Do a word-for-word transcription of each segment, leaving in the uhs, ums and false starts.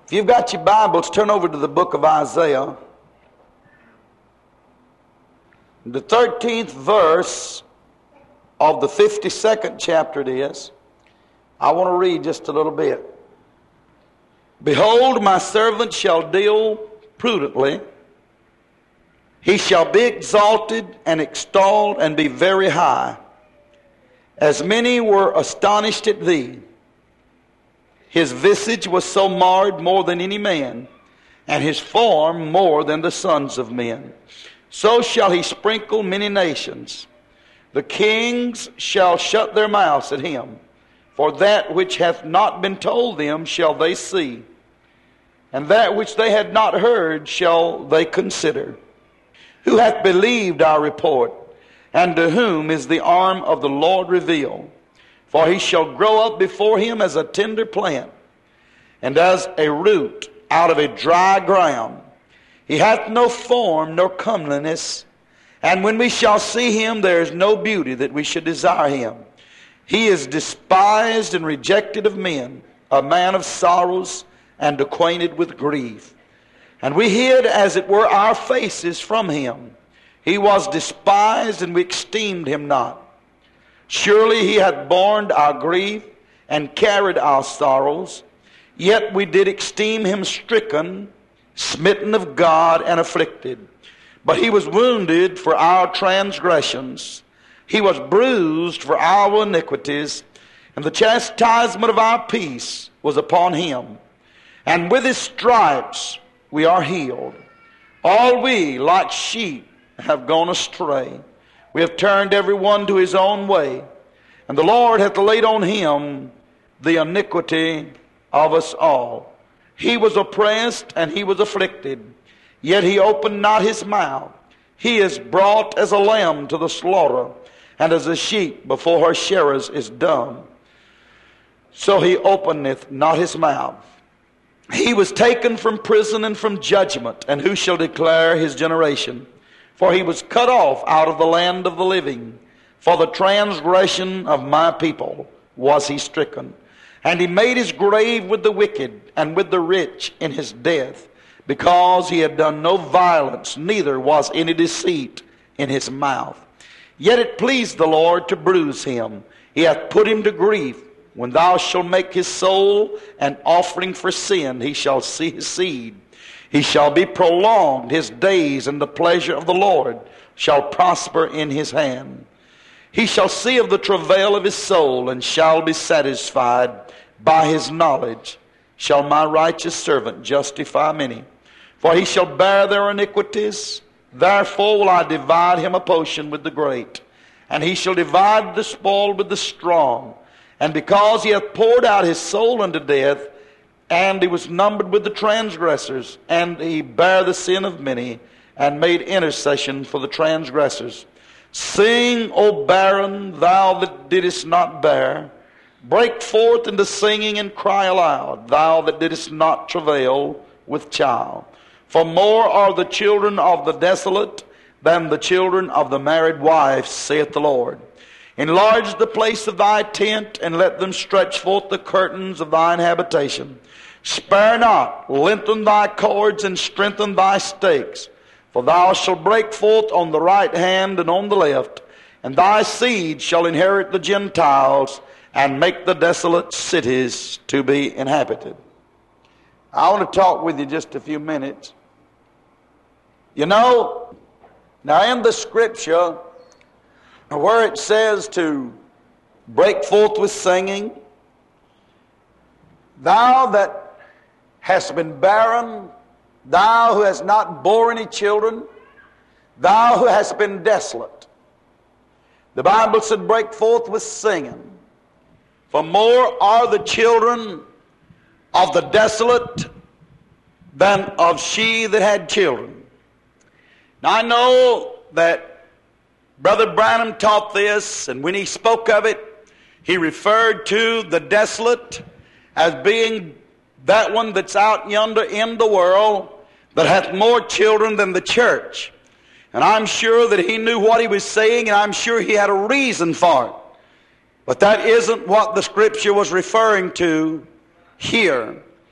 If you've got your Bibles, turn over to the book of Isaiah. The thirteenth verse of the fifty-second chapter it is. I want to read just a little bit. Behold, my servant shall deal prudently. He shall be exalted and extolled and be very high. As many were astonished at thee. His visage was so marred more than any man, and his form more than the sons of men. So shall he sprinkle many nations. The kings shall shut their mouths at him, for that which hath not been told them shall they see, and that which they had not heard shall they consider. Who hath believed our report, and to whom is the arm of the Lord revealed? For he shall grow up before him as a tender plant, and as a root out of a dry ground. He hath no form nor comeliness, and when we shall see him, there is no beauty that we should desire him. He is despised and rejected of men, a man of sorrows and acquainted with grief. And we hid, as it were, our faces from him. He was despised, and we esteemed him not. Surely he hath borne our grief and carried our sorrows. Yet we did esteem him stricken, smitten of God, and afflicted. But he was wounded for our transgressions. He was bruised for our iniquities. And the chastisement of our peace was upon him. And with his stripes we are healed. All we, like sheep, have gone astray. We have turned every one to his own way, and the Lord hath laid on him the iniquity of us all. He was oppressed and he was afflicted, yet he opened not his mouth. He is brought as a lamb to the slaughter, and as a sheep before her shearers is dumb, so he openeth not his mouth. He was taken from prison and from judgment, and who shall declare his generation? For he was cut off out of the land of the living. For the transgression of my people was he stricken. And he made his grave with the wicked and with the rich in his death, because he had done no violence, neither was any deceit in his mouth. Yet it pleased the Lord to bruise him. He hath put him to grief. When thou shalt make his soul an offering for sin, he shall see his seed. He shall be prolonged his days, and the pleasure of the Lord shall prosper in his hand. He shall see of the travail of his soul, and shall be satisfied. By his knowledge shall my righteous servant justify many. For he shall bear their iniquities. Therefore will I divide him a portion with the great, and he shall divide the spoil with the strong. And because he hath poured out his soul unto death, and he was numbered with the transgressors, and he bare the sin of many, and made intercession for the transgressors. Sing, O barren, thou that didst not bear. Break forth into singing and cry aloud, thou that didst not travail with child. For more are the children of the desolate than the children of the married wife, saith the Lord. Enlarge the place of thy tent, and let them stretch forth the curtains of thine habitation. Spare not, lengthen thy cords, and strengthen thy stakes. For thou shalt break forth on the right hand and on the left, and thy seed shall inherit the Gentiles, and make the desolate cities to be inhabited. I want to talk with you just a few minutes. You know, now in the scripture, where it says to break forth with singing, thou that hast been barren, thou who hast not borne any children, thou who hast been desolate. The Bible said, break forth with singing. For more are the children of the desolate than of she that had children. Now I know that Brother Branham taught this, and when he spoke of it, he referred to the desolate as being that one that's out yonder in the world that hath more children than the church. And I'm sure that he knew what he was saying, and I'm sure he had a reason for it. But that isn't what the scripture was referring to here.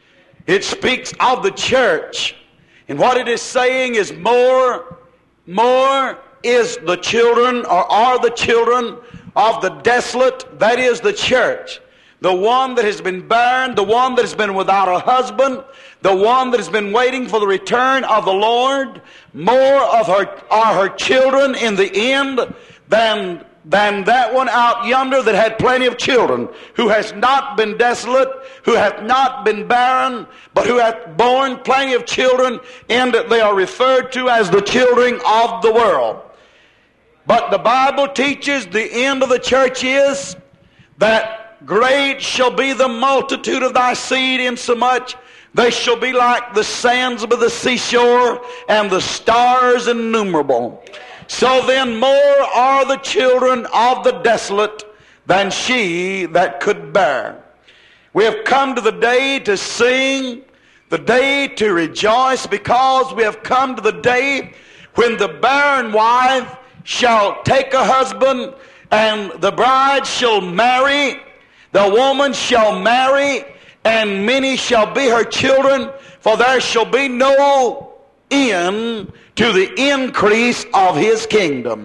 It speaks of the church. And what it is saying is more, more is the children, or are the children of the desolate, that is the church. The one that has been barren, the one that has been without a husband, the one that has been waiting for the return of the Lord. More of her are her children in the end than, than that one out yonder that had plenty of children, who has not been desolate, who hath not been barren, but who hath borne plenty of children, and that they are referred to as the children of the world. But the Bible teaches the end of the church is that great shall be the multitude of thy seed, insomuch they shall be like the sands by the seashore, and the stars innumerable. So then more are the children of the desolate than she that could bear. We have come to the day to sing, the day to rejoice, because we have come to the day when the barren wife shall take a husband, and the bride shall marry, the woman shall marry, and many shall be her children, for there shall be no end to the increase of his kingdom.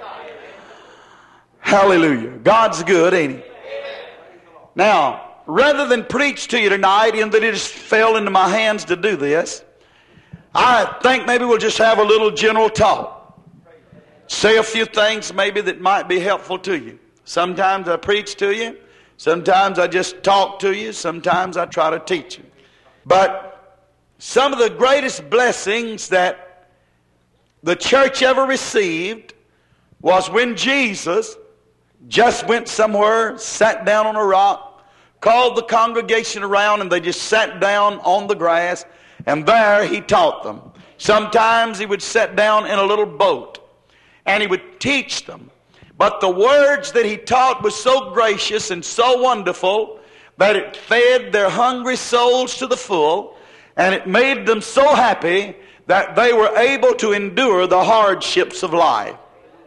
Hallelujah. God's good, ain't he? Now, rather than preach to you tonight, in that it just fell into my hands to do this, I think maybe we'll just have a little general talk. Say a few things maybe that might be helpful to you. Sometimes I preach to you. Sometimes I just talk to you. Sometimes I try to teach you. But some of the greatest blessings that the church ever received was when Jesus just went somewhere, sat down on a rock, called the congregation around, and they just sat down on the grass, and there he taught them. Sometimes he would sit down in a little boat, and he would teach them. But the words that he taught was so gracious and so wonderful that it fed their hungry souls to the full, and it made them so happy that they were able to endure the hardships of life.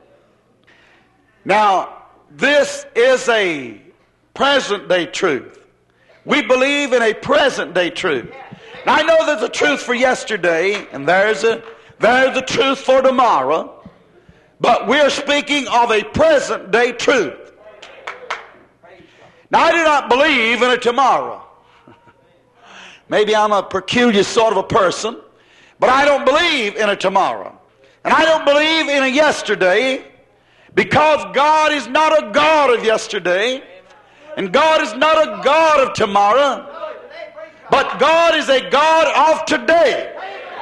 Now, this is a present-day truth. We believe in a present-day truth. Now, I know there's a truth for yesterday, and there's a, there's a truth for tomorrow. But we're speaking of a present-day truth. Now, I do not believe in a tomorrow. Maybe I'm a peculiar sort of a person, but I don't believe in a tomorrow. And I don't believe in a yesterday, because God is not a God of yesterday, and God is not a God of tomorrow, but God is a God of today.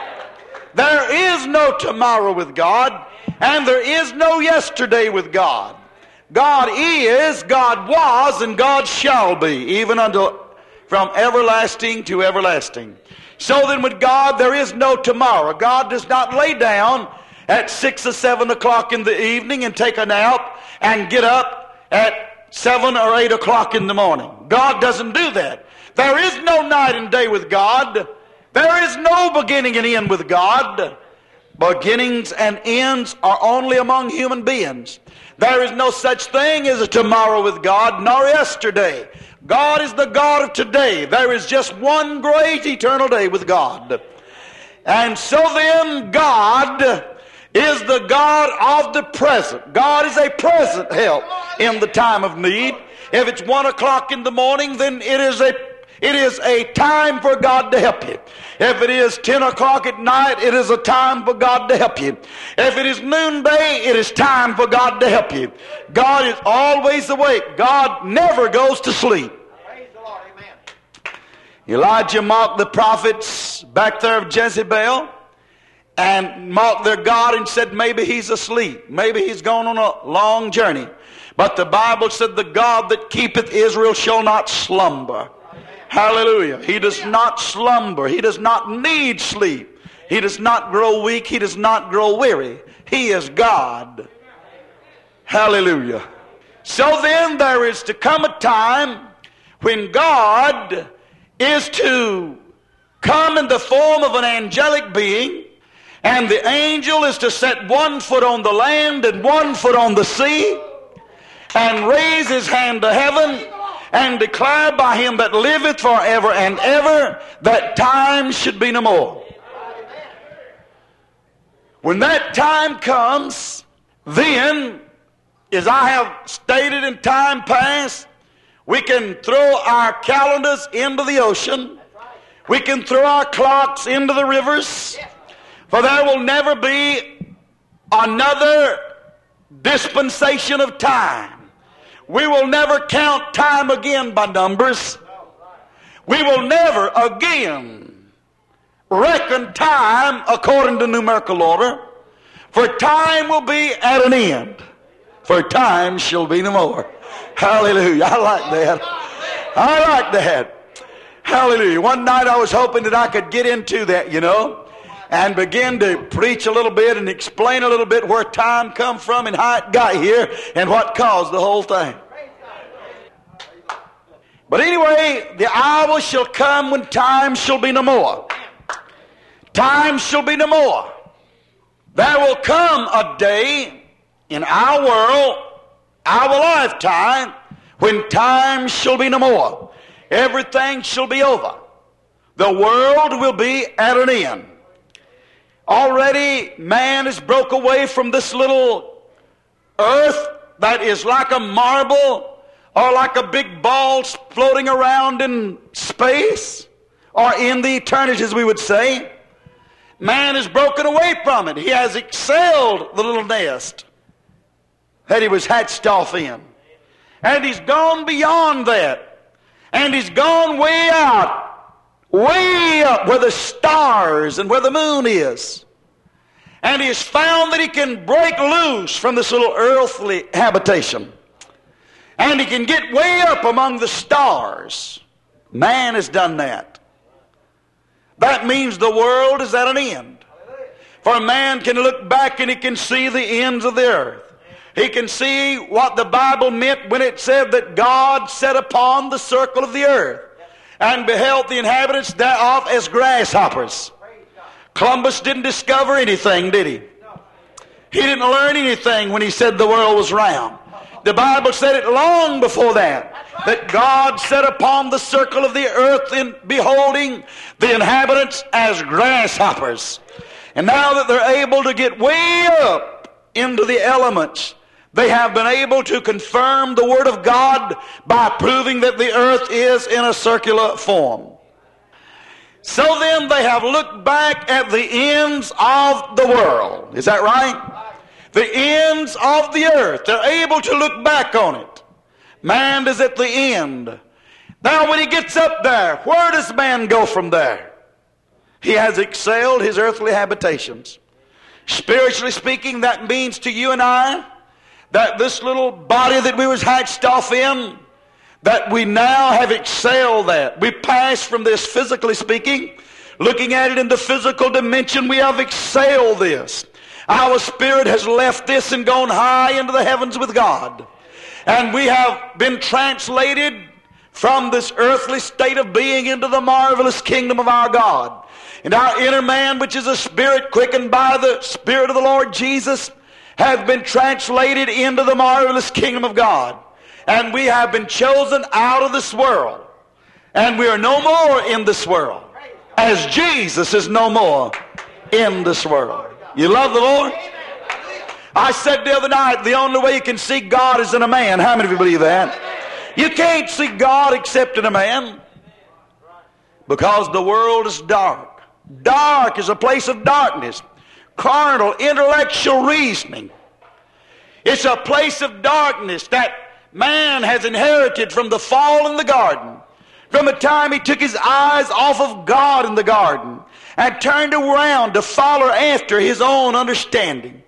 There is no tomorrow with God, and there is no yesterday with God. God is, God was, and God shall be, even until from everlasting to everlasting. So then with God there is no tomorrow. God does not lay down at six or seven o'clock in the evening and take a nap and get up at seven or eight o'clock in the morning. God doesn't do that. There is no night and day with God. There is no beginning and end with God. Beginnings and ends are only among human beings. There is no such thing as a tomorrow with God, nor yesterday. God is the God of today. There is just one great eternal day with God. And so then God is the God of the present. God is a present help in the time of need. If it's one o'clock in the morning, then it is a It is a time for God to help you. If it is ten o'clock at night, it is a time for God to help you. If it is noonday, it is time for God to help you. God is always awake. God never goes to sleep. Praise the Lord. Amen. Elijah mocked the prophets back there of Jezebel, and mocked their God and said maybe he's asleep. Maybe he's gone on a long journey. But the Bible said the God that keepeth Israel shall not slumber. Hallelujah. He does not slumber. He does not need sleep. He does not grow weak. He does not grow weary. He is God. Hallelujah. So then there is to come a time when God is to come in the form of an angelic being, and the angel is to set one foot on the land and one foot on the sea, and raise his hand to heaven and declare by him that liveth forever and ever, that time should be no more. When that time comes, then, as I have stated in time past, we can throw our calendars into the ocean. We can throw our clocks into the rivers. For there will never be another dispensation of time. We will never count time again by numbers. We will never again reckon time according to numerical order. For time will be at an end. For time shall be no more. Hallelujah. I like that. I like that. Hallelujah. One night I was hoping that I could get into that, you know, and begin to preach a little bit and explain a little bit where time come from and how it got here and what caused the whole thing. But anyway, the hour shall come when time shall be no more. Time shall be no more. There will come a day in our world, our lifetime, when time shall be no more. Everything shall be over. The world will be at an end. Already man has broke away from this little earth that is like a marble or like a big ball floating around in space or in the eternity, as we would say. Man has broken away from it. He has excelled the little nest that he was hatched off in. And he's gone beyond that. And he's gone way out, way up where the stars and where the moon is. And he has found that he can break loose from this little earthly habitation. And he can get way up among the stars. Man has done that. That means the world is at an end. For man can look back and he can see the ends of the earth. He can see what the Bible meant when it said that God sat upon the circle of the earth and beheld the inhabitants thereof as grasshoppers. Columbus didn't discover anything, did he? He didn't learn anything when he said the world was round. The Bible said it long before that, that God sat upon the circle of the earth in beholding the inhabitants as grasshoppers. And now that they're able to get way up into the elements, they have been able to confirm the Word of God by proving that the earth is in a circular form. So then they have looked back at the ends of the world. Is that right? The ends of the earth. They're able to look back on it. Man is at the end. Now when he gets up there, where does man go from there? He has excelled his earthly habitations. Spiritually speaking, that means to you and I that this little body that we was hatched off in, that we now have excelled that. We passed from this, physically speaking, looking at it in the physical dimension, we have excelled this. Our spirit has left this and gone high into the heavens with God. And we have been translated from this earthly state of being into the marvelous kingdom of our God. And our inner man, which is a spirit quickened by the Spirit of the Lord Jesus, have been translated into the marvelous kingdom of God. And we have been chosen out of this world. And we are no more in this world, as Jesus is no more in this world. You love the Lord? I said the other night, the only way you can see God is in a man. How many of you believe that? You can't see God except in a man, because the world is dark. Dark is a place of darkness. Carnal, intellectual reasoning. It's a place of darkness that man has inherited from the fall in the garden. From the time he took his eyes off of God in the garden and turned around to follow after his own understanding.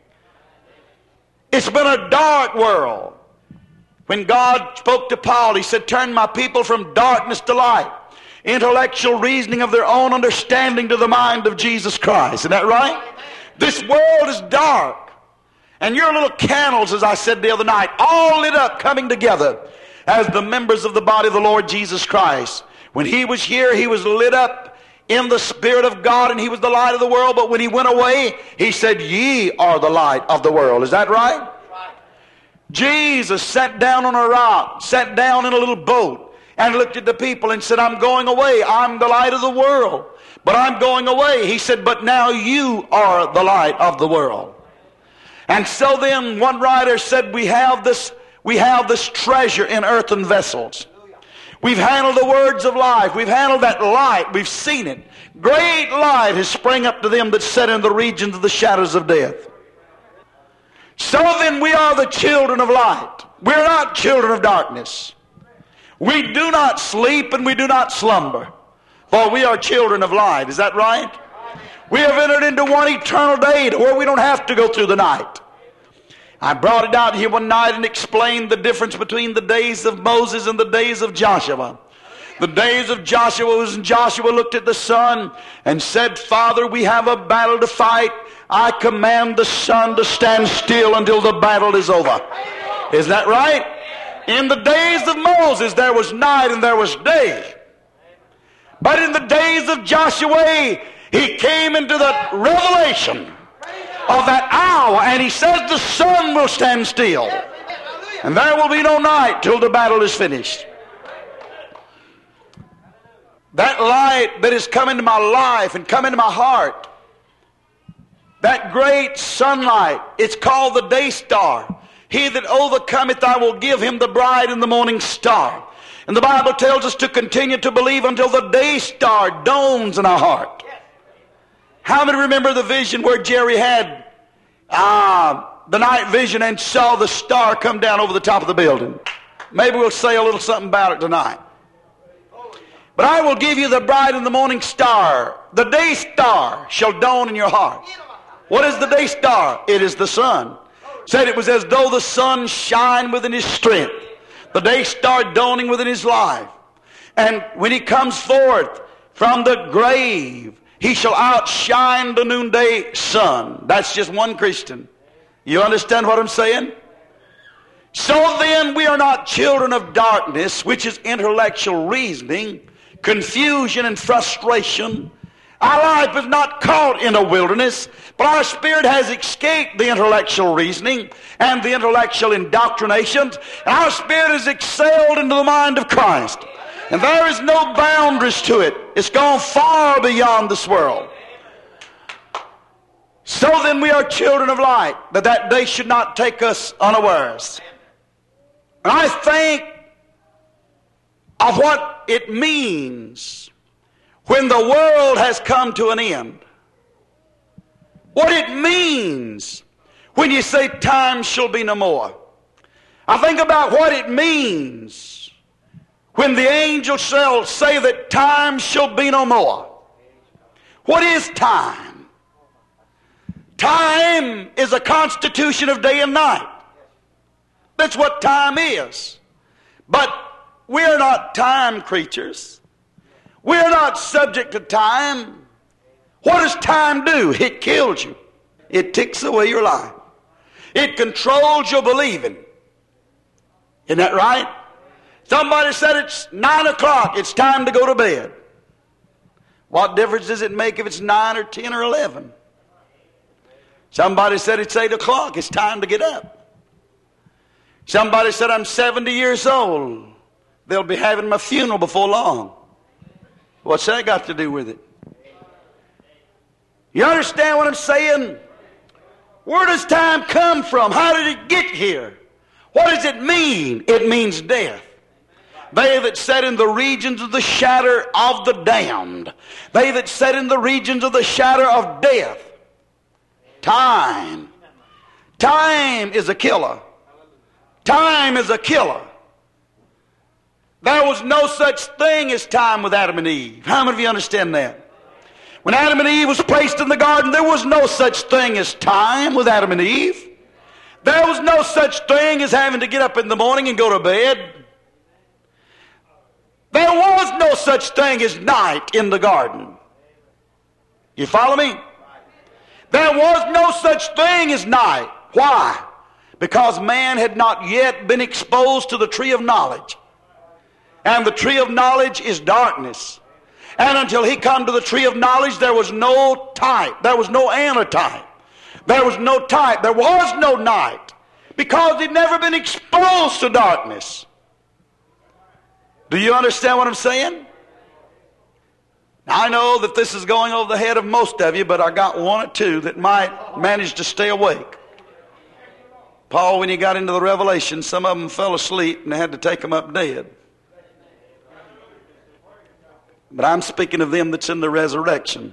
It's been a dark world. When God spoke to Paul, he said, turn my people from darkness to light. Intellectual reasoning of their own understanding to the mind of Jesus Christ. Isn't that right? This world is dark. And your little candles, as I said the other night, all lit up, coming together as the members of the body of the Lord Jesus Christ. When he was here, he was lit up in the Spirit of God, and he was the light of the world. But when he went away, he said, ye are the light of the world. Is that right? Right. Jesus sat down on a rock, sat down in a little boat, and looked at the people and said, I'm going away. I'm the light of the world, but I'm going away. He said, but now you are the light of the world. And so then one writer said, we have this, we have this treasure in earthen vessels. We've handled the words of life. We've handled that light. We've seen it. Great light has sprang up to them that sat in the regions of the shadows of death. So then we are the children of light. We're not children of darkness. We do not sleep and we do not slumber, for we are children of light. Is that right? We have entered into one eternal day where we don't have to go through the night. I brought it out here one night and explained the difference between the days of Moses and the days of Joshua. The days of Joshua was when Joshua looked at the sun and said, Father, we have a battle to fight. I command the sun to stand still until the battle is over. Is that right? In the days of Moses there was night and there was day. But in the days of Joshua, he came into the revelation of that hour, and he says the sun will stand still, and there will be no night till the battle is finished. That light that has come into my life and come into my heart, that great sunlight, it's called the day star. He that overcometh, I will give him the bride in the morning star. And the Bible tells us to continue to believe until the day star dawns in our heart. How many remember the vision where Jerry had uh, the night vision and saw the star come down over the top of the building? Maybe we'll say a little something about it tonight. But I will give you the bride in the morning star. The day star shall dawn in your heart. What is the day star? It is the sun. Said it was as though the sun shined within his strength. The day star dawning within his life. And when he comes forth from the grave, he shall outshine the noonday sun. That's just one Christian. You understand what I'm saying? So then we are not children of darkness, which is intellectual reasoning, confusion and frustration. Our life is not caught in a wilderness, but our spirit has escaped the intellectual reasoning and the intellectual indoctrinations, and our spirit has excelled into the mind of Christ. And there is no boundaries to it. It's gone far beyond this world. So then we are children of light, that that day should not take us unawares. And I think of what it means when the world has come to an end. What it means when you say time shall be no more. I think about what it means when the angel shall say that time shall be no more. What is time? Time is a constitution of day and night. That's what time is. But we are not time creatures. We are not subject to time. What does time do? It kills you. It takes away your life. It controls your believing. Isn't that right? Somebody said it's nine o'clock. It's time to go to bed. What difference does it make if it's nine or ten or eleven? Somebody said it's eight o'clock. It's time to get up. Somebody said I'm seventy years old. They'll be having my funeral before long. What's that got to do with it? You understand what I'm saying? Where does time come from? How did it get here? What does it mean? It means death. They that sat in the regions of the shadow of the damned. They that sat in the regions of the shadow of death. Time. Time is a killer. Time is a killer. There was no such thing as time with Adam and Eve. How many of you understand that? When Adam and Eve was placed in the garden, there was no such thing as time with Adam and Eve. There was no such thing as having to get up in the morning and go to bed. There was no such thing as night in the garden. You follow me? There was no such thing as night. Why? Because man had not yet been exposed to the tree of knowledge. And the tree of knowledge is darkness. And until he come to the tree of knowledge, there was no type. There was no antitype. There was no type. There was no night. Because he'd never been exposed to darkness. Do you understand what I'm saying? I know that this is going over the head of most of you, but I got one or two that might manage to stay awake. Paul, when he got into the Revelation, some of them fell asleep and they had to take them up dead. But I'm speaking of them that's in the resurrection.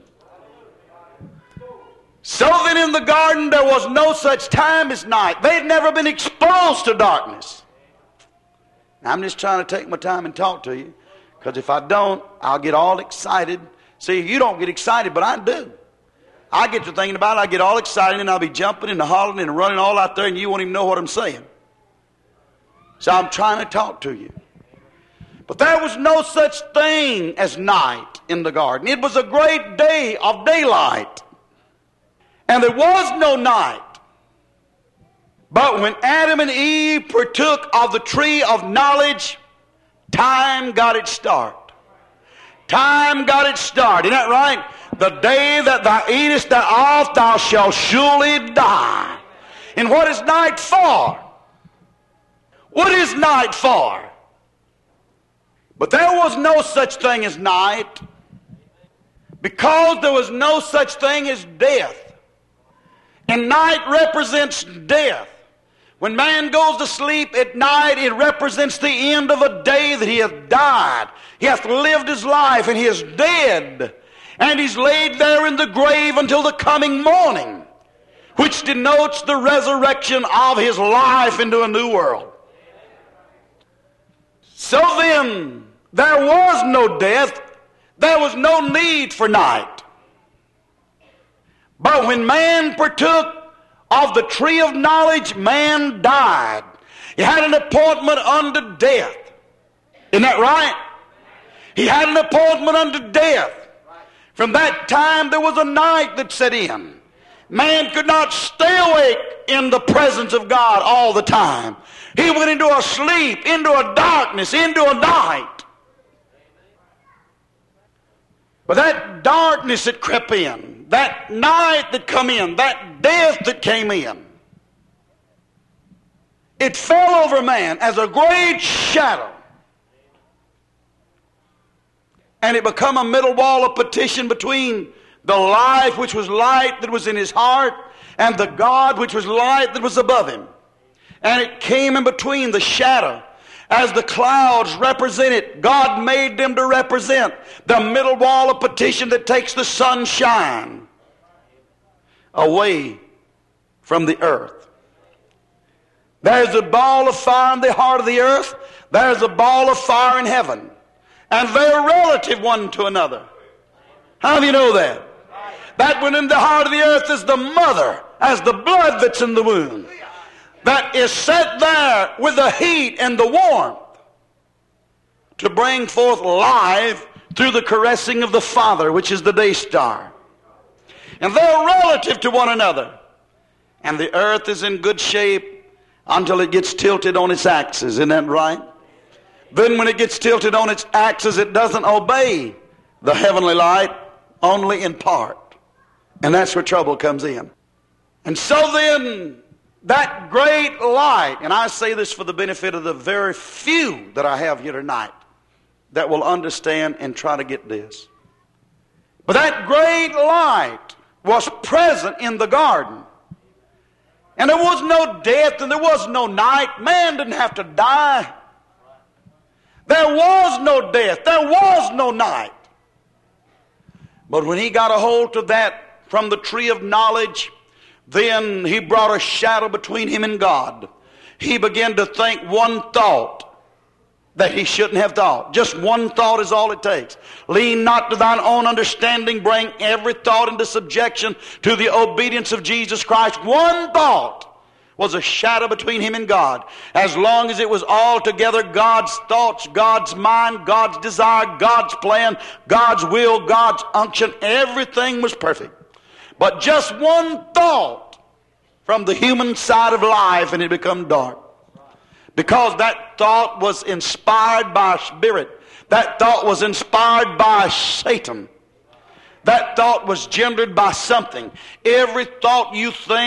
So then in the garden there was no such time as night. They'd never been exposed to darkness. Now, I'm just trying to take my time and talk to you, because if I don't, I'll get all excited. See, you don't get excited, but I do. I get to thinking about it, I get all excited, and I'll be jumping and hollering and running all out there, and you won't even know what I'm saying. So I'm trying to talk to you. But there was no such thing as night in the garden. It was a great day of daylight. And there was no night. But when Adam and Eve partook of the tree of knowledge, time got its start. Time got its start. Isn't that right? The day that thou eatest thereof, thou shalt surely die. And what is night for? What is night for? But there was no such thing as night, because there was no such thing as death. And night represents death. When man goes to sleep at night, it represents the end of a day that he hath died. He hath lived his life, and he is dead. And he's laid there in the grave until the coming morning, which denotes the resurrection of his life into a new world. So then, there was no death. There was no need for night. But when man partook of the tree of knowledge, man died. He had an appointment unto death. Isn't that right? He had an appointment unto death. From that time there was a night that set in. Man could not stay awake in the presence of God all the time. He went into a sleep, into a darkness, into a night. But that darkness that crept in, that night that come in, that death that came in, it fell over man as a great shadow. And it became a middle wall of partition between the life which was light that was in his heart and the God which was light that was above him. And it came in between the shadow. As the clouds represented, God made them to represent the middle wall of partition that takes the sunshine away from the earth. There's a ball of fire in the heart of the earth. There's a ball of fire in heaven. And they're relative one to another. How do you know that? That one in the heart of the earth is the mother, as the blood that's in the womb, that is set there with the heat and the warmth to bring forth life through the caressing of the Father, which is the day star. And they're relative to one another. And the earth is in good shape until it gets tilted on its axis. Isn't that right? Then when it gets tilted on its axis, it doesn't obey the heavenly light, only in part. And that's where trouble comes in. And so then, that great light, and I say this for the benefit of the very few that I have here tonight that will understand and try to get this. But that great light was present in the garden. And there was no death and there was no night. Man didn't have to die. There was no death. There was no night. But when he got a hold of that from the tree of knowledge, then he brought a shadow between him and God. He began to think one thought that he shouldn't have thought. Just one thought is all it takes. Lean not to thine own understanding. Bring every thought into subjection to the obedience of Jesus Christ. One thought was a shadow between him and God. As long as it was altogether God's thoughts, God's mind, God's desire, God's plan, God's will, God's unction, everything was perfect. But just one thought from the human side of life and it become dark. Because that thought was inspired by a spirit. That thought was inspired by Satan. That thought was gendered by something. Every thought you think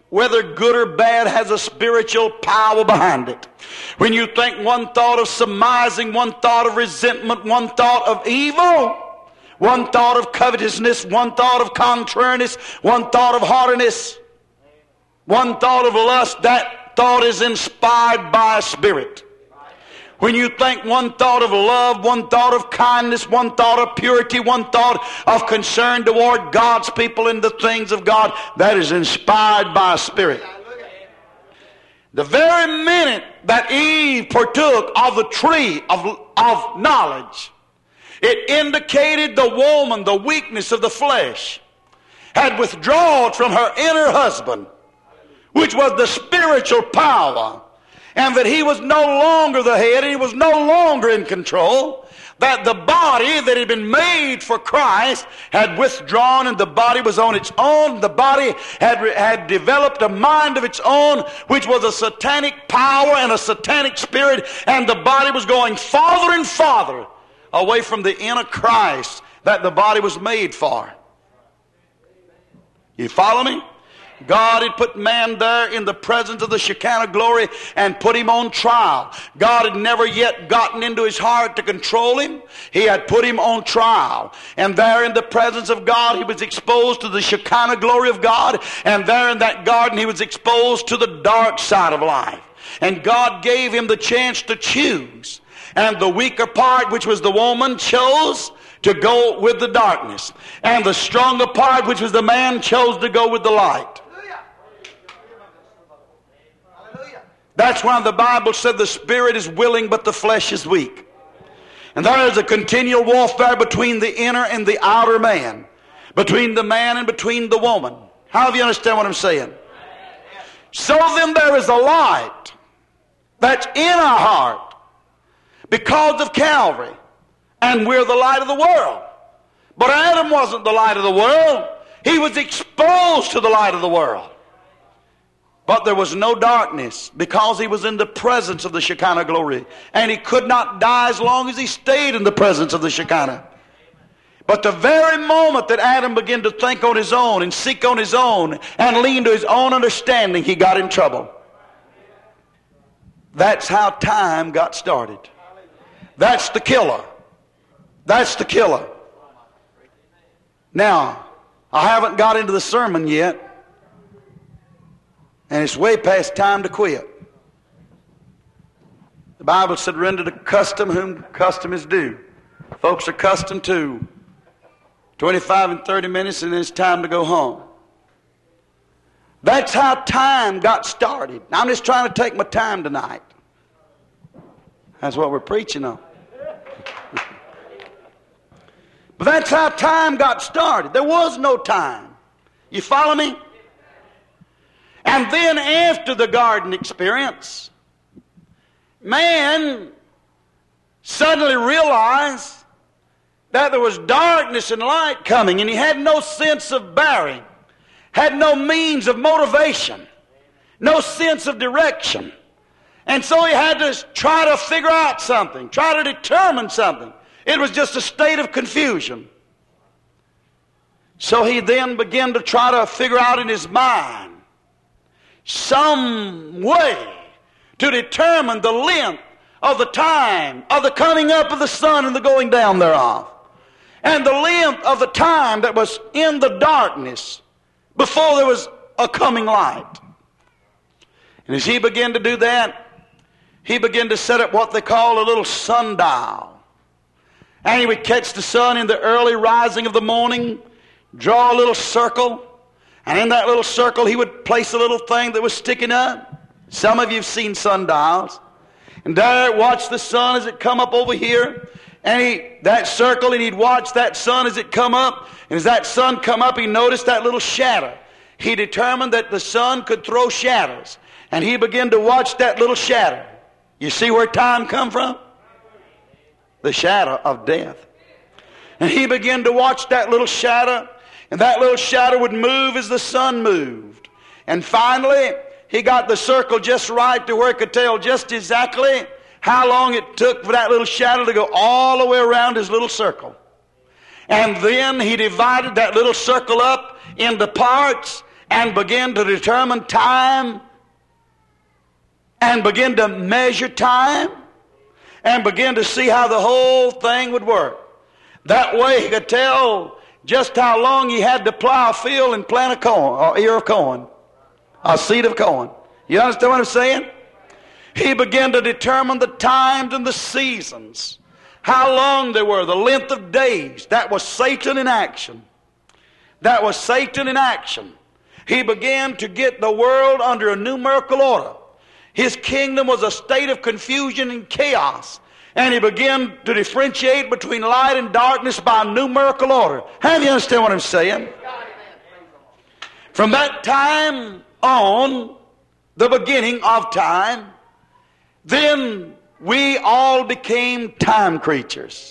whether good or bad, has a spiritual power behind it. When you think one thought of surmising, one thought of resentment, one thought of evil, one thought of covetousness, one thought of contrariness, one thought of haughtiness, one thought of lust, that thought is inspired by a spirit. When you think one thought of love, one thought of kindness, one thought of purity, one thought of concern toward God's people and the things of God, that is inspired by a spirit. The very minute that Eve partook of the tree of, of knowledge, it indicated the woman, the weakness of the flesh, had withdrawn from her inner husband, which was the spiritual power, and that he was no longer the head, and he was no longer in control, that the body that had been made for Christ had withdrawn, and the body was on its own. The body had, had developed a mind of its own, which was a satanic power and a satanic spirit, and the body was going farther and farther away from the inner Christ that the body was made for. You follow me? God had put man there in the presence of the Shekinah glory and put him on trial. God had never yet gotten into his heart to control him. He had put him on trial. And there in the presence of God, he was exposed to the Shekinah glory of God. And there in that garden, he was exposed to the dark side of life. And God gave him the chance to choose. And the weaker part, which was the woman, chose to go with the darkness. And the stronger part, which was the man, chose to go with the light. That's why the Bible said the spirit is willing, but the flesh is weak. And there is a continual warfare between the inner and the outer man, between the man and between the woman. How do you understand what I'm saying? So then there is a light that's in our heart because of Calvary, and we're the light of the world. But Adam wasn't the light of the world. He was exposed to the light of the world. But there was no darkness because he was in the presence of the Shekinah glory. And he could not die as long as he stayed in the presence of the Shekinah. But the very moment that Adam began to think on his own and seek on his own and lean to his own understanding, he got in trouble. That's how time got started. That's the killer. That's the killer. Now, I haven't got into the sermon yet. And it's way past time to quit. The Bible said, render to custom whom custom is due. Folks are accustomed to twenty-five and thirty minutes, and then it's time to go home. That's how time got started. Now, I'm just trying to take my time tonight. That's what we're preaching on. But that's how time got started. There was no time. You follow me? And then after the garden experience, man suddenly realized that there was darkness and light coming, and he had no sense of bearing, had no means of motivation, no sense of direction. And so he had to try to figure out something, try to determine something. It was just a state of confusion. So he then began to try to figure out in his mind some way to determine the length of the time of the coming up of the sun and the going down thereof, and the length of the time that was in the darkness before there was a coming light. And as he began to do that, he began to set up what they call a little sundial. And he would catch the sun in the early rising of the morning, draw a little circle, and in that little circle, he would place a little thing that was sticking up. Some of you have seen sundials. And there, watch the sun as it come up over here. And he, that circle, and he'd watch that sun as it come up. And as that sun come up, he noticed that little shadow. He determined that the sun could throw shadows. And he began to watch that little shadow. You see where time come from? The shadow of death. And he began to watch that little shadow. And that little shadow would move as the sun moved. And finally, he got the circle just right to where it could tell just exactly how long it took for that little shadow to go all the way around his little circle. And then he divided that little circle up into parts, and begin to determine time and begin to measure time and begin to see how the whole thing would work. That way he could tell just how long he had to plow a field and plant a corn, or ear of corn, a seed of corn. You understand what I'm saying? He began to determine the times and the seasons, how long they were, the length of days. That was Satan in action. That was Satan in action. He began to get the world under a numerical order. His kingdom was a state of confusion and chaos. And he began to differentiate between light and darkness by numerical order. How do you understand what I'm saying? From that time on, the beginning of time, then we all became time creatures.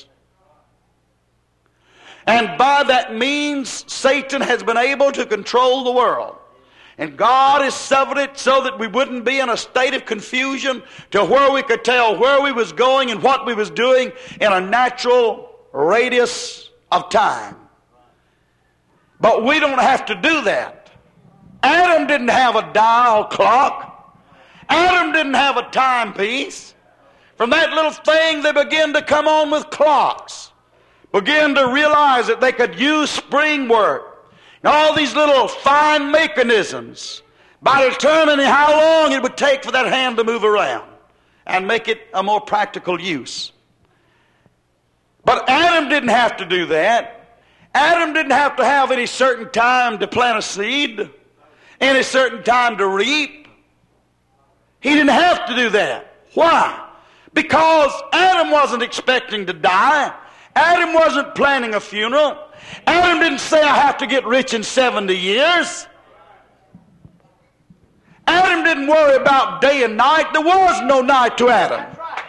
And by that means, Satan has been able to control the world. And God has severed it so that we wouldn't be in a state of confusion to where we could tell where we was going and what we was doing in a natural radius of time. But we don't have to do that. Adam didn't have a dial clock. Adam didn't have a timepiece. From that little thing, they began to come on with clocks. Began to realize that they could use spring work. And all these little fine mechanisms by determining how long it would take for that hand to move around and make it a more practical use. But Adam didn't have to do that. Adam didn't have to have any certain time to plant a seed, any certain time to reap. He didn't have to do that. Why? Because Adam wasn't expecting to die. Adam wasn't planning a funeral. Adam didn't say, I have to get rich in seventy years. Adam didn't worry about day and night. There was no night to Adam.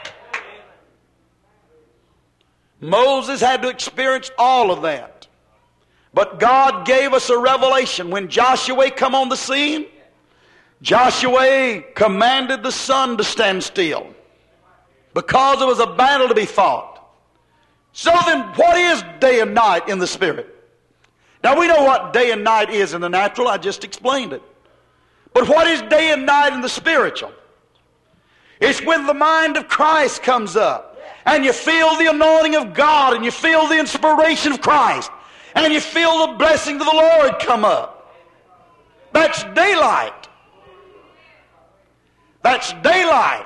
Moses had to experience all of that. But God gave us a revelation. When Joshua come on the scene, Joshua commanded the sun to stand still because there was a battle to be fought. So then, what is day and night in the Spirit? Now, we know what day and night is in the natural. I just explained it. But what is day and night in the spiritual? It's when the mind of Christ comes up, and you feel the anointing of God, and you feel the inspiration of Christ, and you feel the blessing of the Lord come up. That's daylight. That's daylight.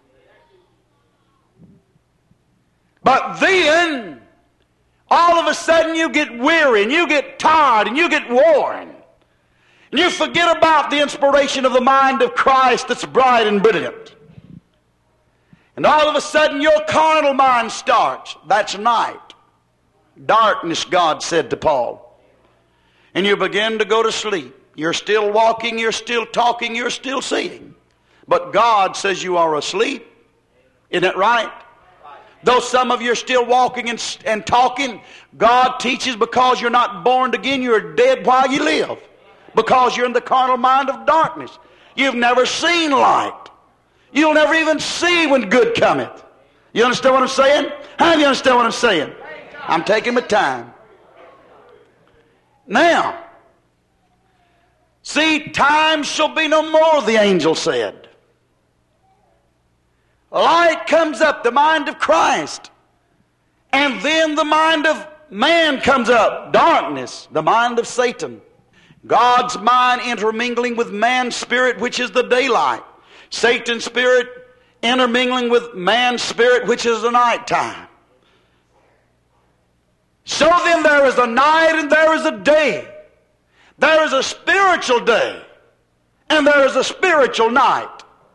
But then, all of a sudden you get weary and you get tired and you get worn. And you forget about the inspiration of the mind of Christ that's bright and brilliant. And all of a sudden your carnal mind starts. That's night. Darkness, God said to Paul. And you begin to go to sleep. You're still walking, you're still talking, you're still seeing. But God says you are asleep. Isn't it right? Though some of you are still walking and, and talking, God teaches because you're not born again, you're dead while you live. Because you're in the carnal mind of darkness. You've never seen light. You'll never even see when good cometh. You understand what I'm saying? How do you understand what I'm saying? I'm taking my time. Now, see, time shall be no more, the angel said. Light comes up, the mind of Christ. And then the mind of man comes up, darkness, the mind of Satan. God's mind intermingling with man's spirit, which is the daylight. Satan's spirit intermingling with man's spirit, which is the nighttime. So then there is a night and there is a day. There is a spiritual day and there is a spiritual night.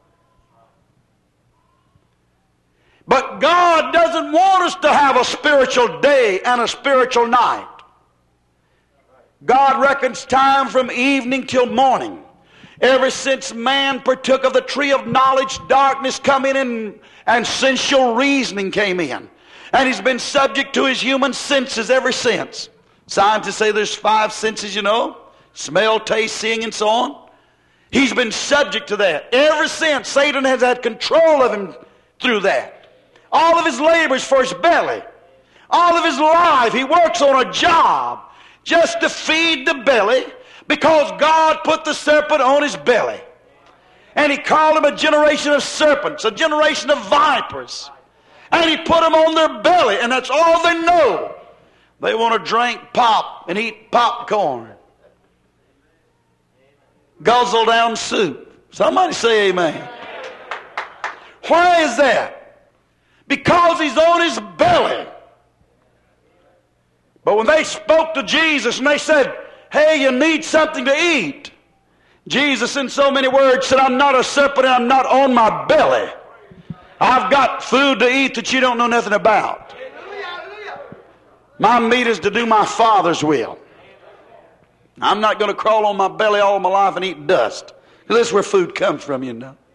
But God doesn't want us to have a spiritual day and a spiritual night. God reckons time from evening till morning. Ever since man partook of the tree of knowledge, darkness come in and, and sensual reasoning came in. And he's been subject to his human senses ever since. Scientists say there's five senses, you know. Smell, taste, seeing, and so on. He's been subject to that. Ever since, Satan has had control of him through that. All of his labors for his belly. All of his life, he works on a job just to feed the belly. Because God put the serpent on his belly. And he called them a generation of serpents, a generation of vipers. And he put them on their belly, and that's all they know. They want to drink pop and eat popcorn. Guzzle down soup. Somebody say amen. Why is that? Because he's on his belly. But when they spoke to Jesus and they said, hey, you need something to eat, Jesus in so many words said, I'm not a serpent and I'm not on my belly. I've got food to eat that you don't know nothing about. My meat is to do my Father's will. I'm not going to crawl on my belly all my life and eat dust. Because that's where food comes from, you know.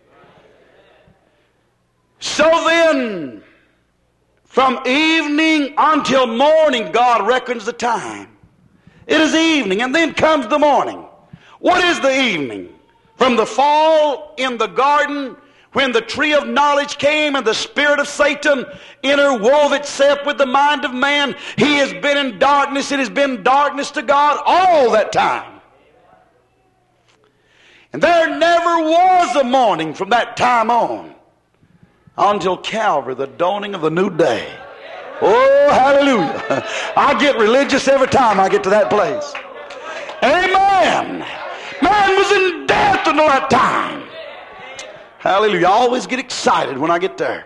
So then, from evening until morning, God reckons the time. It is evening, and then comes the morning. What is the evening? From the fall in the garden, when the tree of knowledge came and the spirit of Satan interwove itself with the mind of man, he has been in darkness. It has been darkness to God all that time. And there never was a morning from that time on until Calvary, the dawning of the new day. Oh, hallelujah. I get religious every time I get to that place. Amen. Man was in death until that time. Hallelujah. I always get excited when I get there.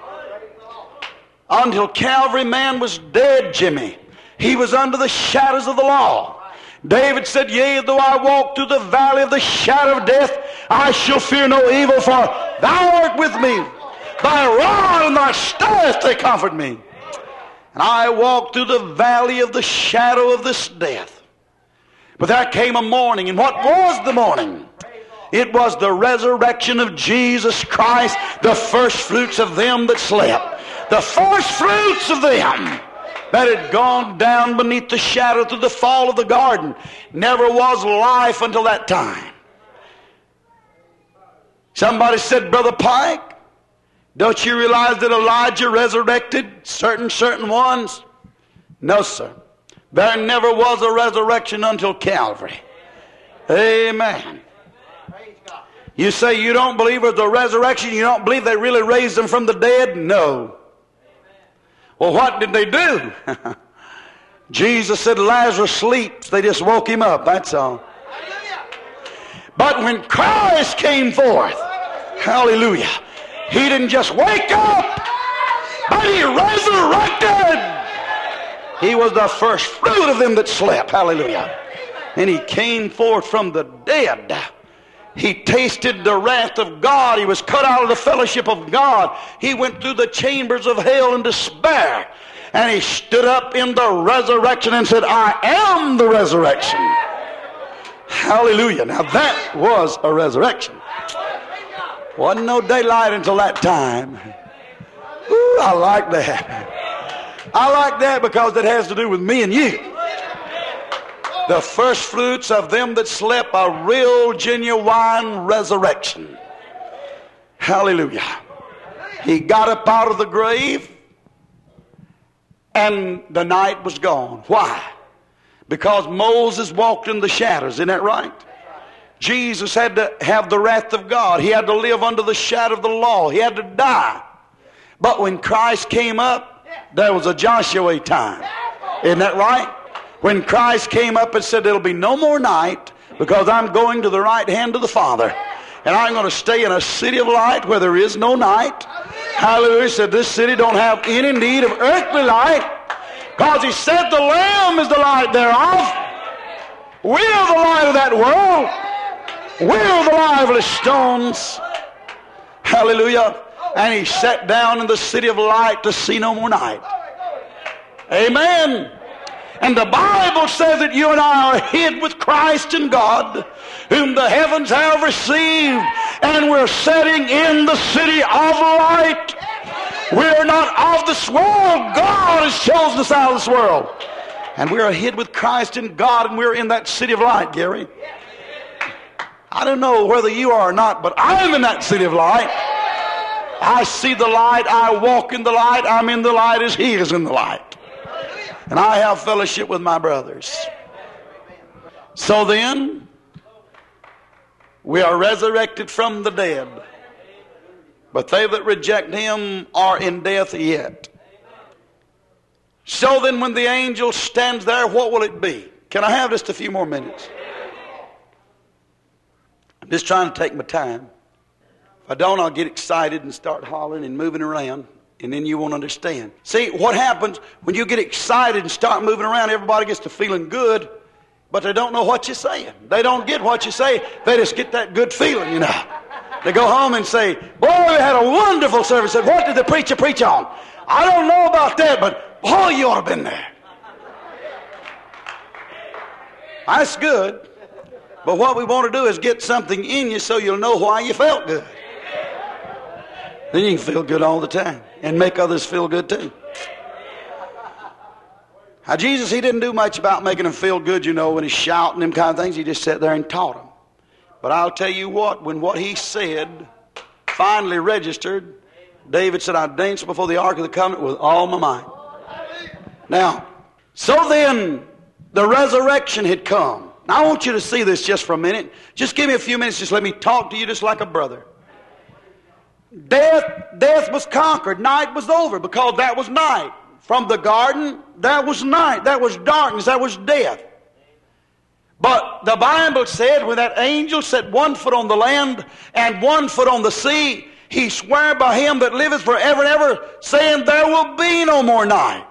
Until Calvary, man was dead, Jimmy. He was under the shadows of the law. David said, yea, though I walk through the valley of the shadow of death, I shall fear no evil, for thou art with me. Thy rod and thy staff, they comfort me. And I walked through the valley of the shadow of this death. But there came a morning, and what was the morning? It was the resurrection of Jesus Christ, the first fruits of them that slept. The first fruits of them that had gone down beneath the shadow through the fall of the garden. Never was life until that time. Somebody said, Brother Pike, don't you realize that Elijah resurrected certain, certain ones? No, sir. There never was a resurrection until Calvary. Amen. You say you don't believe there's a resurrection, you don't believe they really raised them from the dead? No. Well, what did they do? Jesus said Lazarus sleeps. They just woke him up, that's all. But when Christ came forth, hallelujah, he didn't just wake up, but he resurrected. He was the first fruit of them that slept, hallelujah. And he came forth from the dead. He tasted the wrath of God. He was cut out of the fellowship of God. He went through the chambers of hell in despair. And he stood up in the resurrection and said, I am the resurrection. Hallelujah. Now that was a resurrection. Wasn't no daylight until that time. Ooh, I like that. I like that because it has to do with me and you. The first fruits of them that slept, a real genuine resurrection. Hallelujah. He got up out of the grave and the night was gone. Why? Because Moses walked in the shadows. Isn't that right? Jesus had to have the wrath of God. He had to live under the shadow of the law. He had to die. But when Christ came up, there was a Joshua time. Isn't that right? When Christ came up and said, there'll be no more night because I'm going to the right hand of the Father. And I'm going to stay in a city of light where there is no night. Hallelujah. He said, this city don't have any need of earthly light because he said the Lamb is the light thereof. We are the light of that world. We are the lively stones. Hallelujah. And he sat down in the city of light to see no more night. Amen. And the Bible says that you and I are hid with Christ in God, whom the heavens have received, and we're sitting in the city of light. We're not of this world. God has chosen us out of this world. And we're hid with Christ in God, and we're in that city of light, Gary. I don't know whether you are or not, but I'm in that city of light. I see the light. I walk in the light. I'm in the light as He is in the light. And I have fellowship with my brothers. So then, we are resurrected from the dead. But they that reject him are in death yet. So then when the angel stands there, what will it be? Can I have just a few more minutes? I'm just trying to take my time. If I don't, I'll get excited and start hollering and moving around, and then you won't understand. See, what happens when you get excited and start moving around, everybody gets to feeling good, but they don't know what you're saying. They don't get what you say. They just get that good feeling, you know. They go home and say, boy, we had a wonderful service. Said, what did the preacher preach on? I don't know about that, but boy, you ought to have been there. That's good. But what we want to do is get something in you so you'll know why you felt good. Then you can feel good all the time and make others feel good too. Now, Jesus, he didn't do much about making them feel good, you know, when he's shouting them kind of things. He just sat there and taught them. But I'll tell you what, when what he said finally registered, David said, I danced before the ark of the covenant with all my might. Now, so then the resurrection had come. Now I want you to see this just for a minute. Just give me a few minutes. Just let me talk to you just like a brother. Death, death was conquered. Night was over because that was night. From the garden, that was night. That was darkness. That was death. But the Bible said when that angel set one foot on the land and one foot on the sea, he sware by him that liveth forever and ever, saying there will be no more night.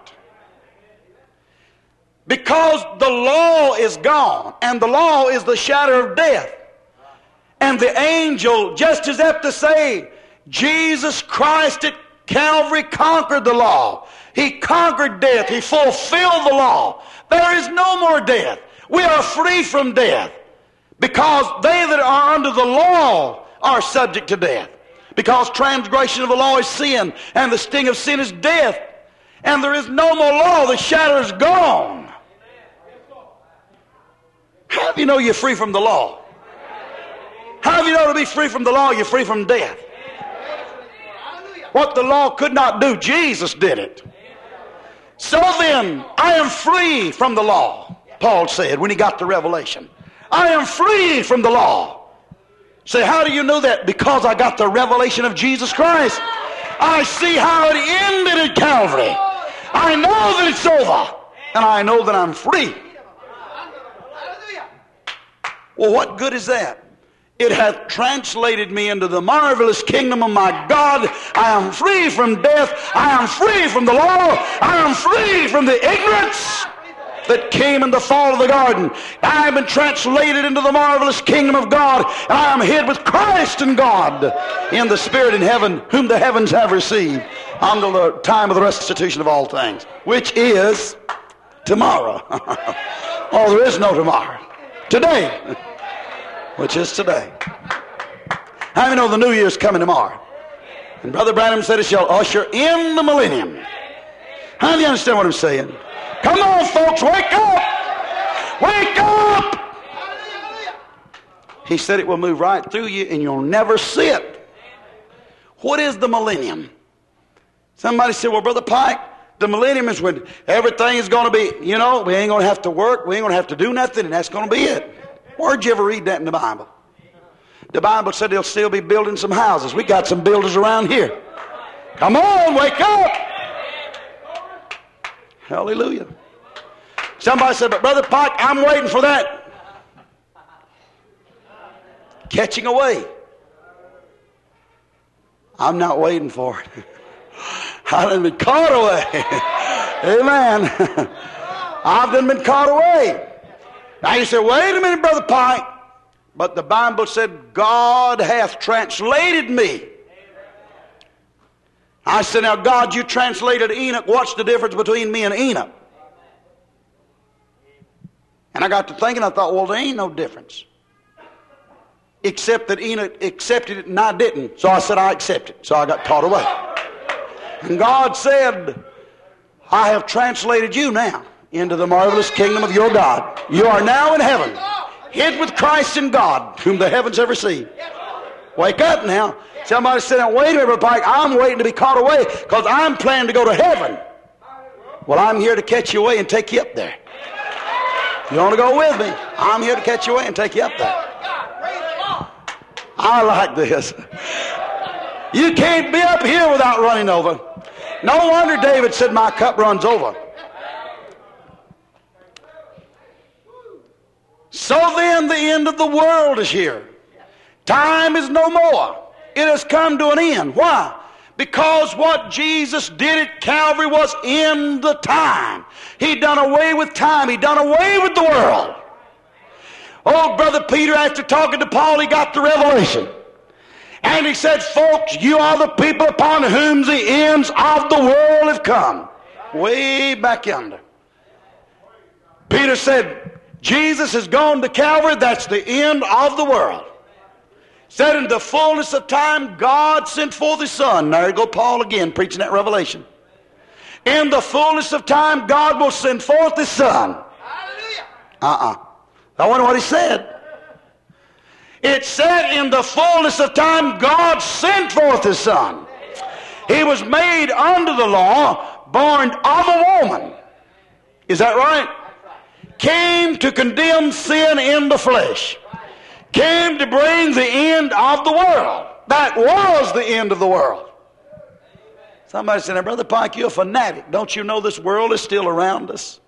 Because the law is gone, and the law is the shadow of death. And the angel, just as if to say, Jesus Christ at Calvary conquered the law. He conquered death. He fulfilled the law. There is no more death. We are free from death. Because they that are under the law are subject to death. Because transgression of the law is sin, and the sting of sin is death. And there is no more law. The shadow is gone. How do you know you're free from the law? How do you know to be free from the law, you're free from death? What the law could not do, Jesus did it. So then, I am free from the law, Paul said when he got the revelation. I am free from the law. Say, how do you know that? Because I got the revelation of Jesus Christ. I see how it ended at Calvary. I know that it's over. And I know that I'm free. Well, what good is that? It hath translated me into the marvelous kingdom of my God. I am free from death. I am free from the law. I am free from the ignorance that came in the fall of the garden. I have been translated into the marvelous kingdom of God. And I am hid with Christ in God in the Spirit in heaven, whom the heavens have received, until the time of the restitution of all things, which is tomorrow. Oh, there is no tomorrow. Today. Which is today. How many know the New Year's coming tomorrow? And Brother Branham said it shall usher in the millennium. How do you understand what I'm saying? Come on, folks, wake up! Wake up! He said it will move right through you and you'll never see it. What is the millennium? Somebody said, well, Brother Pike, the millennium is when everything is going to be, you know, we ain't going to have to work, we ain't going to have to do nothing, and that's going to be it. Where'd you ever read that in the Bible? The Bible said they'll still be building some houses. We got some builders around here. Come on, wake up! Hallelujah. Somebody said, but Brother Pike, I'm waiting for that catching away. I'm not waiting for it. I done been caught away. Amen. I've done been caught away. Now you say, wait a minute, Brother Pike. But the Bible said, God hath translated me. I said, now God, you translated Enoch. What's the difference between me and Enoch? And I got to thinking, I thought, well, there ain't no difference. Except that Enoch accepted it and I didn't. So I said, I accept it. So I got caught away. And God said, I have translated you now into the marvelous kingdom of your God. You are now in heaven, hid with Christ in God, whom the heavens have received. Wake up now. Somebody said, wait a minute, Brother Pike, I'm waiting to be caught away because I'm planning to go to heaven. Well, I'm here to catch you away and take you up there. You want to go with me? I'm here to catch you away and take you up there. I like this. You can't be up here without running over. No wonder David said, my cup runs over. So then the end of the world is here. Time is no more. It has come to an end. Why? Because what Jesus did at Calvary was in the time. He done away with time. He done away with the world. Old brother Peter, after talking to Paul, he got the revelation. And he said, folks, you are the people upon whom the ends of the world have come. Way back yonder. Peter said, Jesus has gone to Calvary. That's the end of the world. Said in the fullness of time, God sent forth His Son. There you go Paul again, preaching that revelation. In the fullness of time, God will send forth His Son. Uh-uh. I wonder what he said. It said in the fullness of time, God sent forth His Son. He was made under the law, born of a woman. Is that right? Came to condemn sin in the flesh. Came to bring the end of the world. That was the end of the world. Somebody said, now, Brother Pike, you're a fanatic. Don't you know this world is still around us?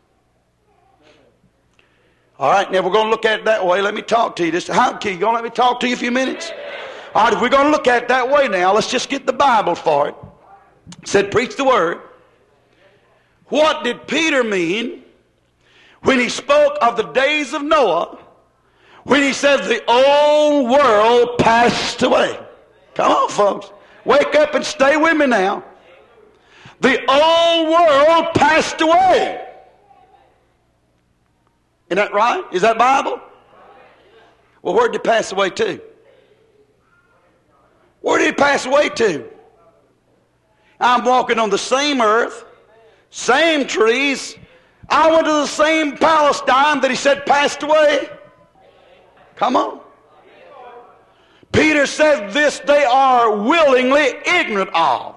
All right, now we're going to look at it that way. Let me talk to you. Just, how, you going to let me talk to you a few minutes? All right, if we're going to look at it that way now, let's just get the Bible for it. It said, preach the word. What did Peter mean when he spoke of the days of Noah, when he said the old world passed away? Come on, folks. Wake up and stay with me now. The old world passed away. Isn't that right? Is that Bible? Well, where did it pass away to? Where did it pass away to? I'm walking on the same earth, same trees. I went to the same Palestine that he said passed away. Come on. Peter said this they are willingly ignorant of.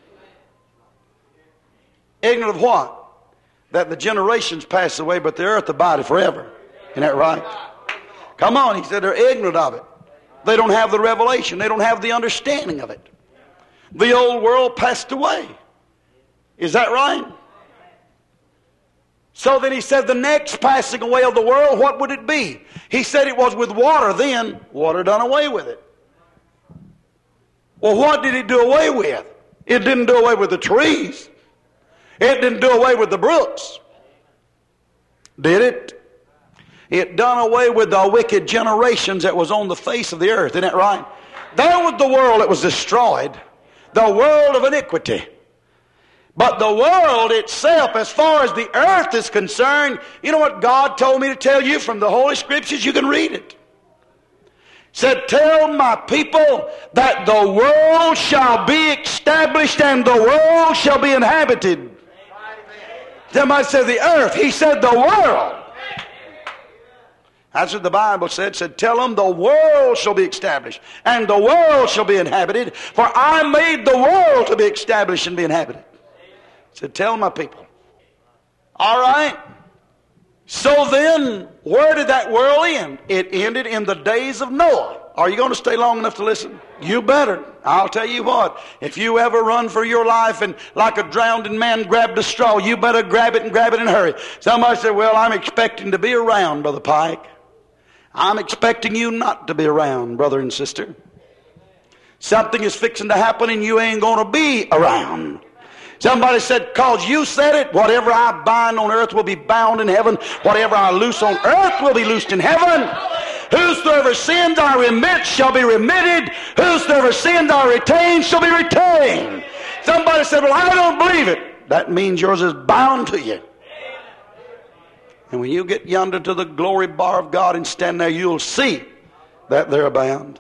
Ignorant of what? That the generations pass away, but the earth abideth forever. Isn't that right? Come on, he said they're ignorant of it. They don't have the revelation. They don't have the understanding of it. The old world passed away. Is that right? So then he said the next passing away of the world, what would it be? He said it was with water then. Water done away with it. Well, what did it do away with? It didn't do away with the trees. It didn't do away with the brooks. Did it? It done away with the wicked generations that was on the face of the earth. Isn't that right? That was the world that was destroyed. The world of iniquity. But the world itself, as far as the earth is concerned, you know what God told me to tell you from the Holy Scriptures? You can read it. Said, tell my people that the world shall be established and the world shall be inhabited. Somebody said the earth. He said the world. That's what the Bible said. Said, tell them the world shall be established and the world shall be inhabited. For I made the world to be established and be inhabited. Said, tell my people. All right. So then, where did that world end? It ended in the days of Noah. Are you going to stay long enough to listen? You better. I'll tell you what. If you ever run for your life and like a drowning man grabbed a straw, you better grab it and grab it in a hurry. Somebody said, well, I'm expecting to be around, Brother Pike. I'm expecting you not to be around, brother and sister. Something is fixing to happen and you ain't going to be around. Somebody said, cause you said it, whatever I bind on earth will be bound in heaven. Whatever I loose on earth will be loosed in heaven. Whosoever sins I remit shall be remitted. Whosoever sins I retain shall be retained. Somebody said, well, I don't believe it. That means yours is bound to you. And when you get yonder to the glory bar of God and stand there, you'll see that they're bound.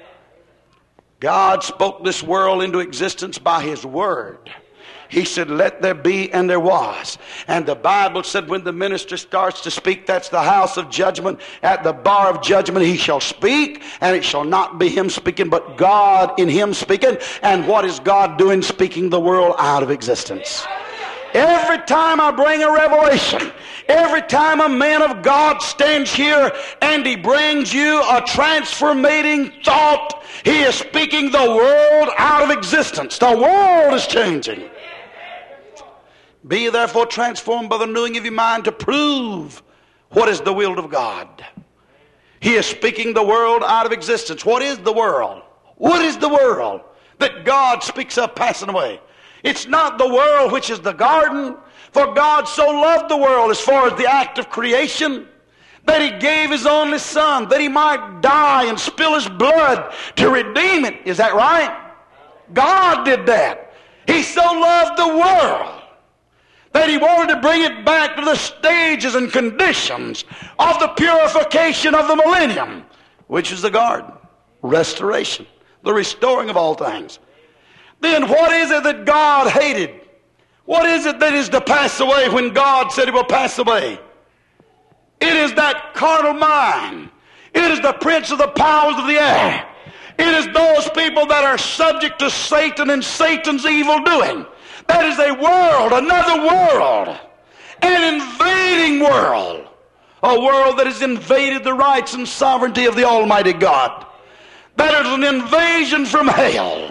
God spoke this world into existence by His Word. He said, let there be, and there was. And the Bible said when the minister starts to speak, that's the house of judgment. At the bar of judgment he shall speak, and it shall not be him speaking, but God in him speaking. And what is God doing? Speaking the world out of existence. Every time I bring a revelation, every time a man of God stands here and he brings you a transformating thought, he is speaking the world out of existence. The world is changing. Be ye therefore transformed by the renewing of your mind to prove what is the will of God. He is speaking the world out of existence. What is the world? What is the world that God speaks of passing away? It's not the world which is the garden, for God so loved the world as far as the act of creation that he gave his only son that he might die and spill his blood to redeem it. Is that right? God did that. He so loved the world that he wanted to bring it back to the stages and conditions of the purification of the millennium, which is the garden, restoration, the restoring of all things. Then what is it that God hated? What is it that is to pass away when God said it will pass away? It is that carnal mind. It is the prince of the powers of the air. It is those people that are subject to Satan and Satan's evil doing. That is a world, another world, an invading world, a world that has invaded the rights and sovereignty of the Almighty God. That is an invasion from hell.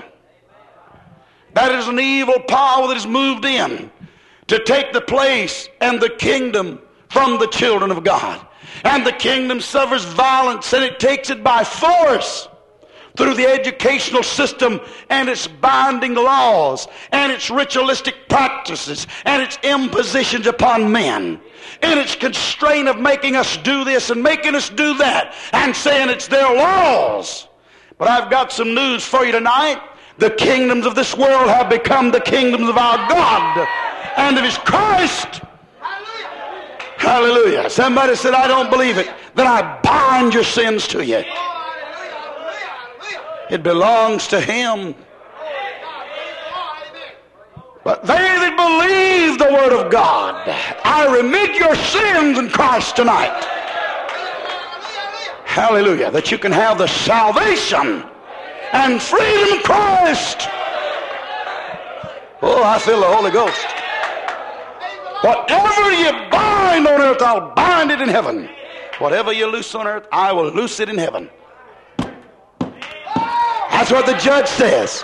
That is an evil power that has moved in to take the place and the kingdom from the children of God. And the kingdom suffers violence, and it takes it by force through the educational system and its binding laws and its ritualistic practices and its impositions upon men and its constraint of making us do this and making us do that and saying it's their laws. But I've got some news for you tonight. The kingdoms of this world have become the kingdoms of our God and of his Christ. Hallelujah. Somebody said, I don't believe it. Then I bind your sins to you. It belongs to him. But they that believe the word of God, I remit your sins in Christ tonight. Hallelujah. That you can have the salvation and freedom of Christ. Oh, I feel the Holy Ghost. Whatever you bind on earth, I'll bind it in heaven. Whatever you loose on earth, I will loose it in heaven. That's what the judge says.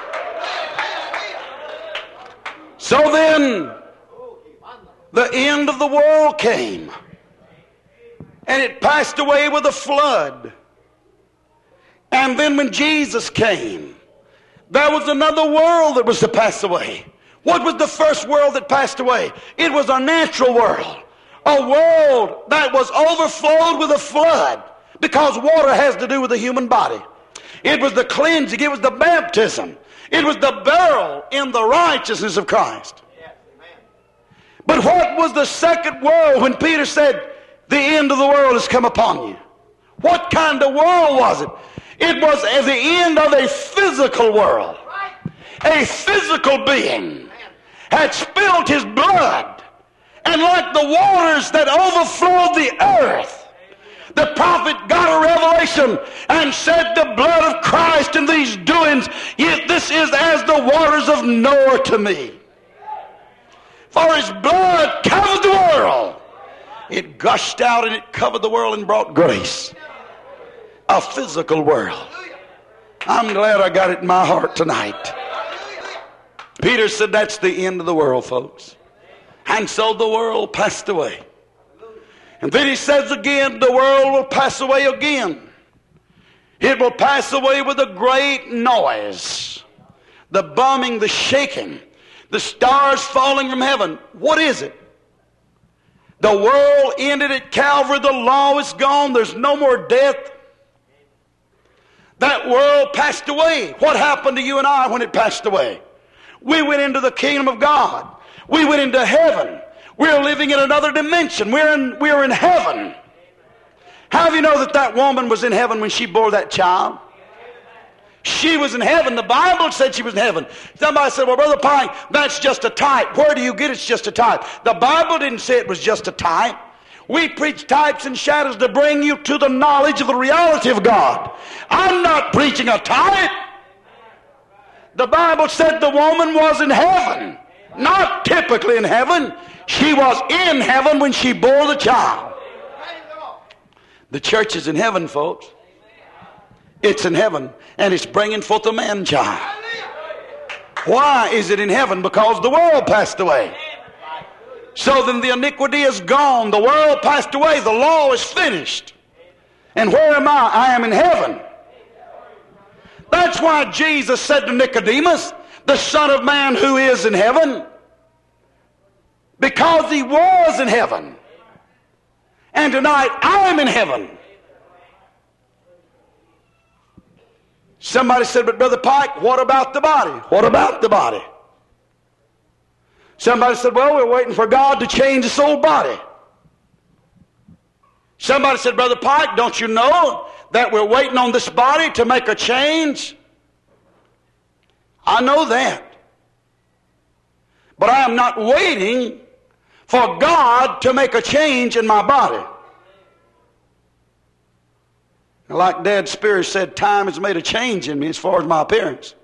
So then, the end of the world came. And it passed away with a flood. And then when Jesus came, there was another world that was to pass away. What was the first world that passed away? It was a natural world. A world that was overflowed with a flood, because water has to do with the human body. It was the cleansing. It was the baptism. It was the burial in the righteousness of Christ. But what was the second world when Peter said, the end of the world has come upon you? What kind of world was it? It was at the end of a physical world. A physical being had spilled his blood. And like the waters that overflowed the earth, the prophet got a revelation and said, the blood of Christ in these doings, yet this is as the waters of Noah to me. For his blood covered the world. It gushed out and it covered the world and brought grace. A physical world. I'm glad I got it in my heart tonight. Peter said that's the end of the world, folks. And so the world passed away. And then he says again, the world will pass away again. It will pass away with a great noise. The bombing, the shaking, the stars falling from heaven. What is it? The world ended at Calvary. The law is gone. There's no more death. That world passed away. What happened to you and I when it passed away? We went into the kingdom of God. We went into heaven. We're living in another dimension. We're in, we're in heaven. How do you know that that woman was in heaven when she bore that child? She was in heaven. The Bible said she was in heaven. Somebody said, well, Brother Pine, that's just a type. Where do you get it's just a type? The Bible didn't say it was just a type. We preach types and shadows to bring you to the knowledge of the reality of God. I'm not preaching a type. The Bible said the woman was in heaven. Not typically in heaven. She was in heaven when she bore the child. The church is in heaven, folks. It's in heaven, and it's bringing forth a man-child. Why is it in heaven? Because the world passed away. So then the iniquity is gone. The world passed away. The law is finished. And where am I? I am in heaven. That's why Jesus said to Nicodemus, the Son of Man who is in heaven, because he was in heaven. And tonight I am in heaven. Somebody said, but Brother Pike, what about the body? What about the body? Somebody said, well, we're waiting for God to change this old body. Somebody said, Brother Pike, don't you know that we're waiting on this body to make a change? I know that. But I am not waiting for God to make a change in my body. Like Dad Spears said, time has made a change in me as far as my appearance.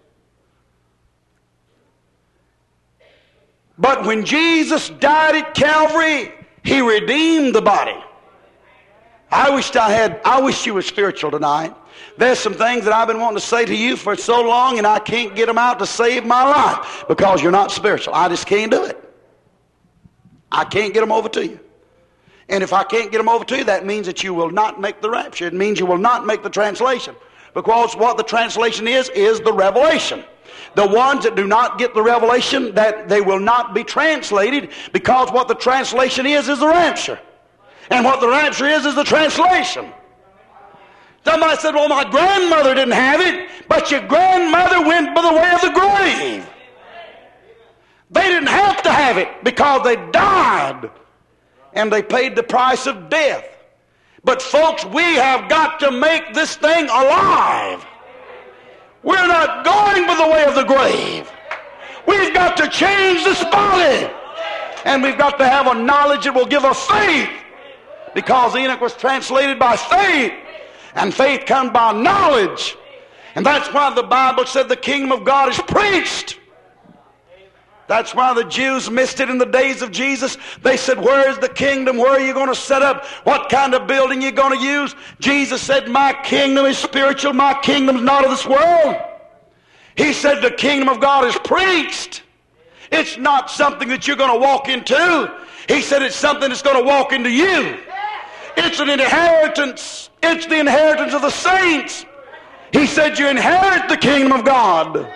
But when Jesus died at Calvary, he redeemed the body. I wished I had, I wish you were spiritual tonight. There's some things that I've been wanting to say to you for so long, and I can't get them out to save my life because you're not spiritual. I just can't do it. I can't get them over to you. And if I can't get them over to you, that means that you will not make the rapture. It means you will not make the translation. Because what the translation is, is the revelation. The ones that do not get the revelation, that they will not be translated, because what the translation is, is the rapture. And what the rapture is, is the translation. Somebody said, well, my grandmother didn't have it, but your grandmother went by the way of the grave. They didn't have to have it because they died. And they paid the price of death. But folks, we have got to make this thing alive. We're not going by the way of the grave. We've got to change this body. And we've got to have a knowledge that will give us faith. Because Enoch was translated by faith. And faith comes by knowledge. And that's why the Bible said the kingdom of God is preached. That's why the Jews missed it in the days of Jesus. They said, where is the kingdom? Where are you going to set up? What kind of building are you going to use? Jesus said, my kingdom is spiritual. My kingdom is not of this world. He said the kingdom of God is preached. It's not something that you're going to walk into. He said it's something that's going to walk into you. It's an inheritance. It's the inheritance of the saints. He said you inherit the kingdom of God.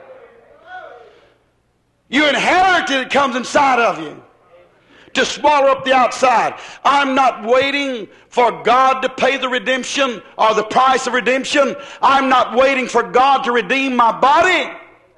You inherit it. It comes inside of you to swallow up the outside. I'm not waiting for God to pay the redemption or the price of redemption. I'm not waiting for God to redeem my body.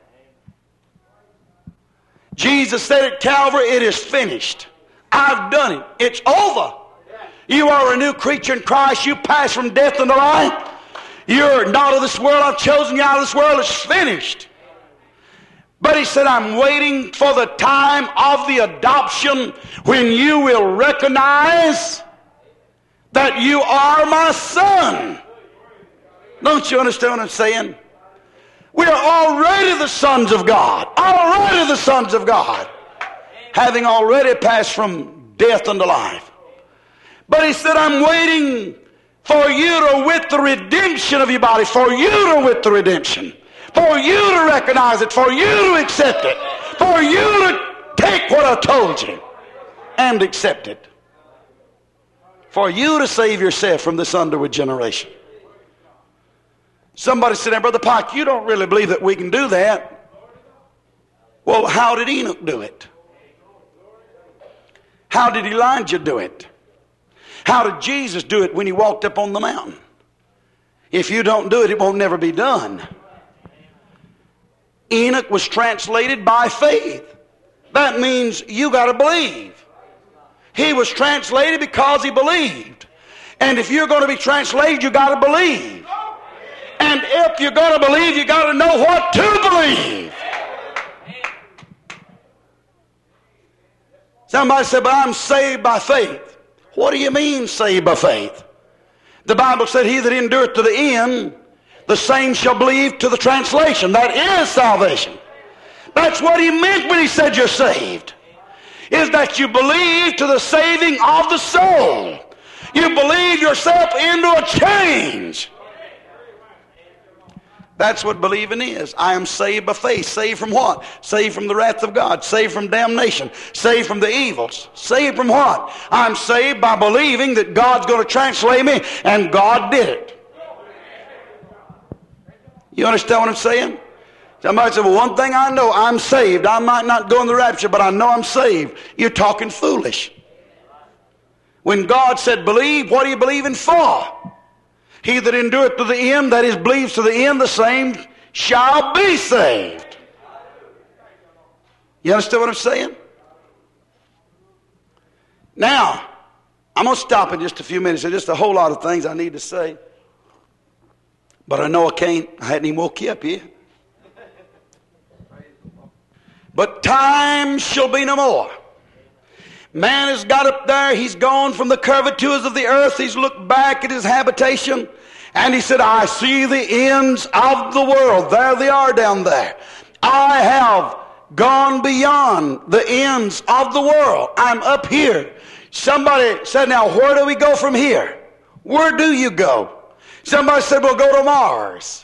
Jesus said at Calvary, it is finished. I've done it. It's over. You are a new creature in Christ. You pass from death unto life. You're not of this world. I've chosen you out of this world. It's finished. But he said, I'm waiting for the time of the adoption when you will recognize that you are my son. Don't you understand what I'm saying? We are already the sons of God. Already the sons of God. Having already passed from death unto life. But he said, I'm waiting for you to wit the redemption of your body. For you to wit the redemption. For you to recognize it. For you to accept it. For you to take what I told you and accept it. For you to save yourself from this underwood generation. Somebody said, Brother Pike, you don't really believe that we can do that. Well, how did Enoch do it? How did Elijah do it? How did Jesus do it when he walked up on the mountain? If you don't do it, it won't never be done. Enoch was translated by faith. That means you got to believe. He was translated because he believed. And if you're going to be translated, you got to believe. And if you're going to believe, you got to know what to believe. Somebody said, but I'm saved by faith. What do you mean saved by faith? The Bible said, he that endureth to the end, the same shall believe to the translation. That is salvation. That's what he meant when he said you're saved. Is that you believe to the saving of the soul. You believe yourself into a change. That's what believing is. I am saved by faith. Saved from what? Saved from the wrath of God. Saved from damnation. Saved from the evils. Saved from what? I'm saved by believing that God's going to translate me, and God did it. You understand what I'm saying? Somebody said, well, one thing I know, I'm saved. I might not go in the rapture, but I know I'm saved. You're talking foolish. When God said believe, what are you believing for? He that endureth to the end, that is, believes to the end, the same shall be saved. You understand what I'm saying? Now, I'm going to stop in just a few minutes. There's just a whole lot of things I need to say. But I know I can't. I hadn't even woke you up yet. But time shall be no more. Man has got up there. He's gone from the curvatures of the earth. He's looked back at his habitation. And he said, I see the ends of the world. There they are down there. I have gone beyond the ends of the world. I'm up here. Somebody said, now where do we go from here? Where do you go? Somebody said, we'll go to Mars.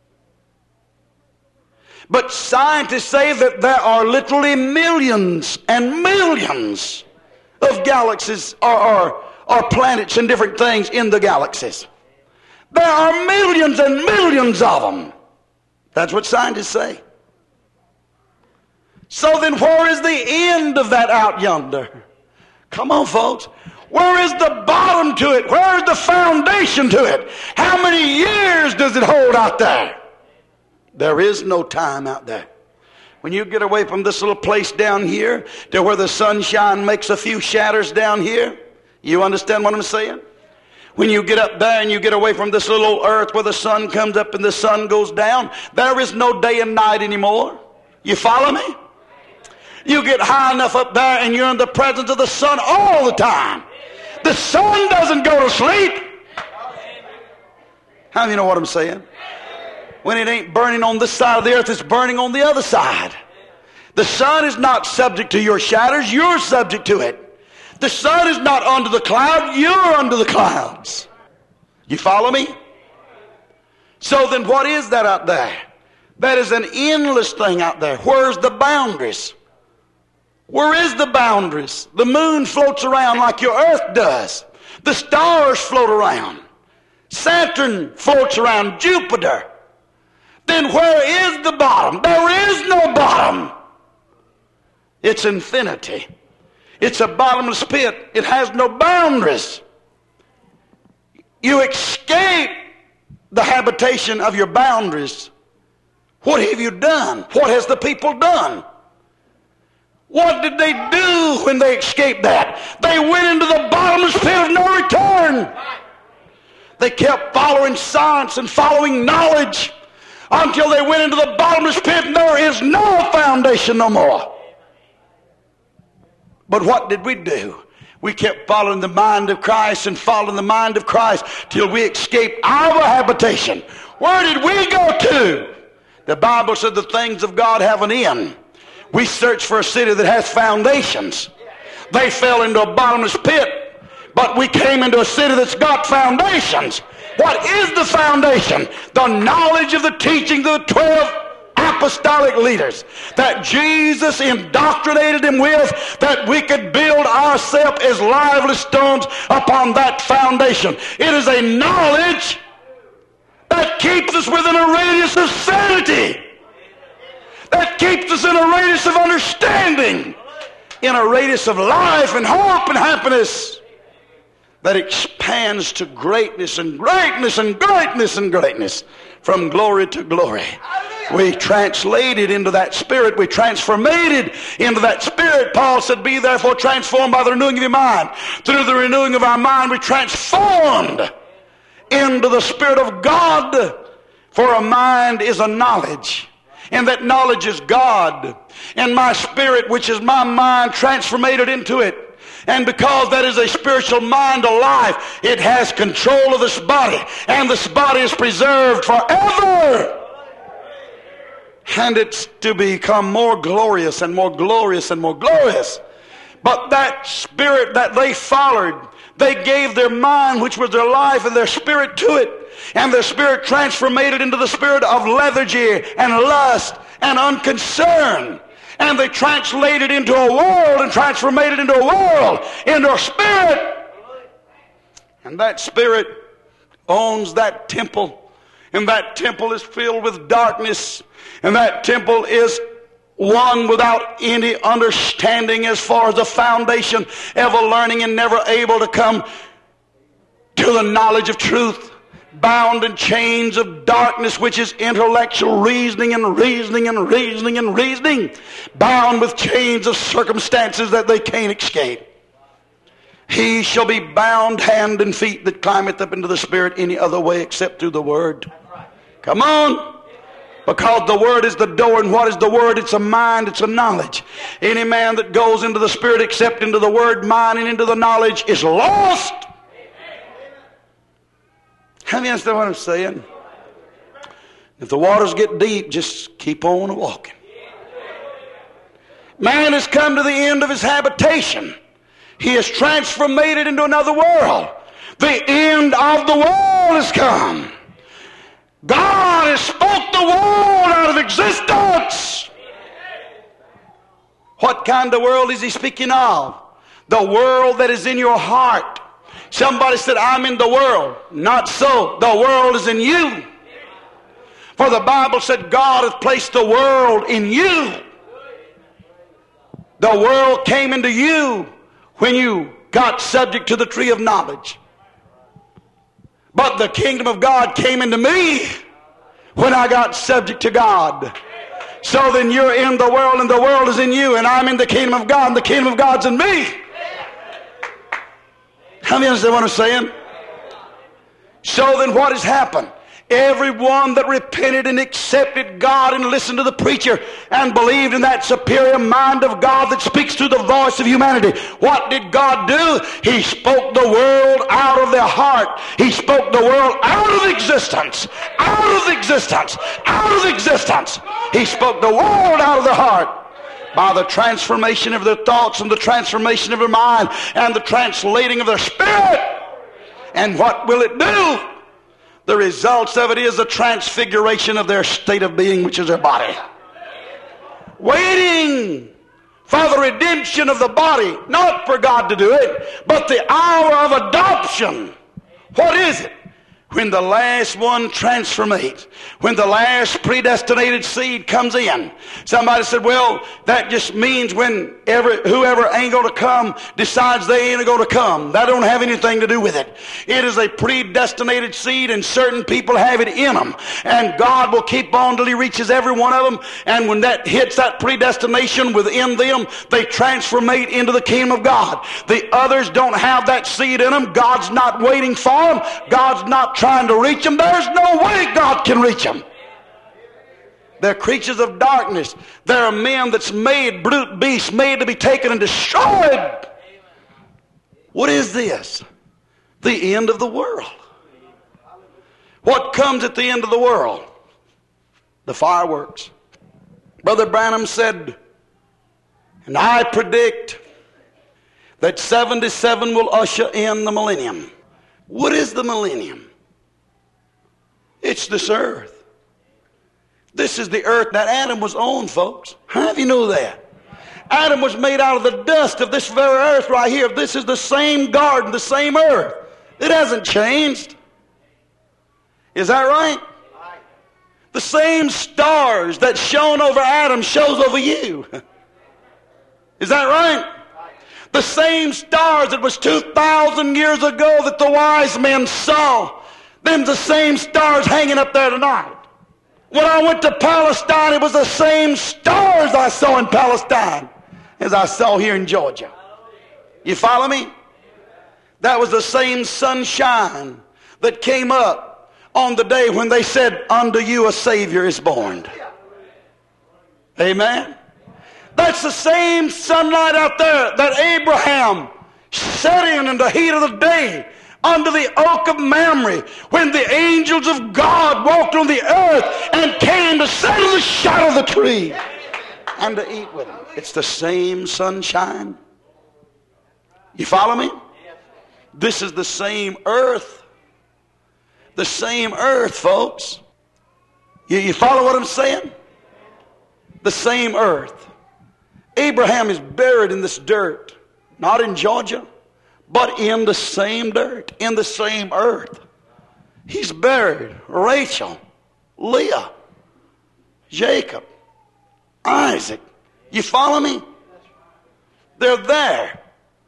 But scientists say that there are literally millions and millions of galaxies or, or, or planets and different things in the galaxies. There are millions and millions of them. That's what scientists say. So then where is the end of that out yonder? Come on, folks. Where is the bottom to it? Where is the foundation to it? How many years does it hold out there? There is no time out there. When you get away from this little place down here to where the sunshine makes a few shadows down here, you understand what I'm saying? When you get up there and you get away from this little earth where the sun comes up and the sun goes down, there is no day and night anymore. You follow me? You get high enough up there and you're in the presence of the sun all the time. The sun doesn't go to sleep. How do you know what I'm saying? When it ain't burning on this side of the earth, it's burning on the other side. The sun is not subject to your shadows. You're subject to it. The sun is not under the cloud. You're under the clouds. You follow me? So then what is that out there? That is an endless thing out there. Where's the boundaries? Where is the boundaries? The moon floats around like your earth does. The stars float around. Saturn floats around. Jupiter. Then where is the bottom? There is no bottom. It's infinity. It's a bottomless pit. It has no boundaries. You escape the habitation of your boundaries. What have you done? What has the people done? What did they do when they escaped that? They went into the bottomless pit of no return. They kept following science and following knowledge until they went into the bottomless pit and there is no foundation no more. But what did we do? We kept following the mind of Christ and following the mind of Christ till we escaped our habitation. Where did we go to? The Bible said the things of God have an end. We searched for a city that has foundations. They fell into a bottomless pit, but we came into a city that's got foundations. What is the foundation? The knowledge of the teachings of the twelve apostolic leaders that Jesus indoctrinated them with, that we could build ourselves as lively stones upon that foundation. It is a knowledge that keeps us within a radius of sanity, that keeps us in a radius of understanding, in a radius of life and hope and happiness, that expands to greatness and greatness and greatness and greatness, from glory to glory. We translated into that spirit. We transformated into that spirit. Paul said, be therefore transformed by the renewing of your mind. Through the renewing of our mind, we transformed into the Spirit of God. For a mind is a knowledge, and that knowledge is God. And my spirit, which is my mind, transformated into it. And because that is a spiritual mind alive, it has control of this body. And this body is preserved forever. And it's to become more glorious and more glorious and more glorious. But that spirit that they followed, they gave their mind, which was their life, and their spirit to it. And their spirit transformed it into the spirit of lethargy and lust and unconcern. And they translated into a world and transformed it into a world, into a spirit. And that spirit owns that temple. And that temple is filled with darkness. And that temple is one without any understanding as far as the foundation, ever learning and never able to come to the knowledge of truth, bound in chains of darkness, which is intellectual reasoning and reasoning and reasoning and reasoning, bound with chains of circumstances that they can't escape. He shall be bound hand and feet that climbeth up into the Spirit any other way except through the Word. Come on. Because the Word is the door, and what is the Word? It's a mind, it's a knowledge. Any man that goes into the Spirit except into the Word, mind, and into the knowledge is lost. How many understand what I'm saying? If the waters get deep, just keep on walking. Man has come to the end of his habitation. He has transformed it into another world. The end of the world has come. God has spoke the world out of existence. What kind of world is he speaking of? The world that is in your heart. Somebody said, I'm in the world. Not so. The world is in you. For the Bible said God hath placed the world in you. The world came into you when you got subject to the tree of knowledge. But the kingdom of God came into me when I got subject to God. So then you're in the world and the world is in you, and I'm in the kingdom of God and the kingdom of God's in me. How many understand what I'm saying? So then what has happened? Everyone that repented and accepted God and listened to the preacher and believed in that superior mind of God that speaks through the voice of humanity. What did God do? He spoke the world out of their heart. He spoke the world out of existence. Out of existence. Out of existence. He spoke the world out of their heart by the transformation of their thoughts and the transformation of their mind and the translating of their spirit. And what will it do? The results of it is the transfiguration of their state of being, which is their body. Waiting for the redemption of the body, not for God to do it, but the hour of adoption. What is it? When the last one transformates, when the last predestinated seed comes in. Somebody said, well, that just means when every, whoever ain't going to come decides they ain't going to come. That don't have anything to do with it. It is a predestinated seed, and certain people have it in them. And God will keep on till he reaches every one of them. And when that hits that predestination within them, they transformate into the kingdom of God. The others don't have that seed in them. God's not waiting for them. God's not trying to reach them. There's no way God can reach them. They're creatures of darkness. They're men that's made, brute beasts, made to be taken and destroyed. What is this? The end of the world. What comes at the end of the world? The fireworks. Brother Branham said, and I predict that seventy-seven will usher in the millennium. What is the millennium? It's this earth. This is the earth that Adam was on, folks. How do you know that? Adam was made out of the dust of this very earth right here. This is the same garden, the same earth. It hasn't changed. Is that right? The same stars that shone over Adam shows over you. Is that right? The same stars that was two thousand years ago that the wise men saw, them the same stars hanging up there tonight. When I went to Palestine, it was the same stars I saw in Palestine as I saw here in Georgia. You follow me? That was the same sunshine that came up on the day when they said, unto you a Savior is born. Amen? That's the same sunlight out there that Abraham sat in in the heat of the day under the oak of Mamre, when the angels of God walked on the earth and came to sit in the shadow of the tree and to eat with him. It's the same sunshine. You follow me? This is the same earth. The same earth, folks. You, you follow what I'm saying? The same earth. Abraham is buried in this dirt. Not in Georgia, but in the same dirt, in the same earth. He's buried. Rachel, Leah, Jacob, Isaac. You follow me? They're there.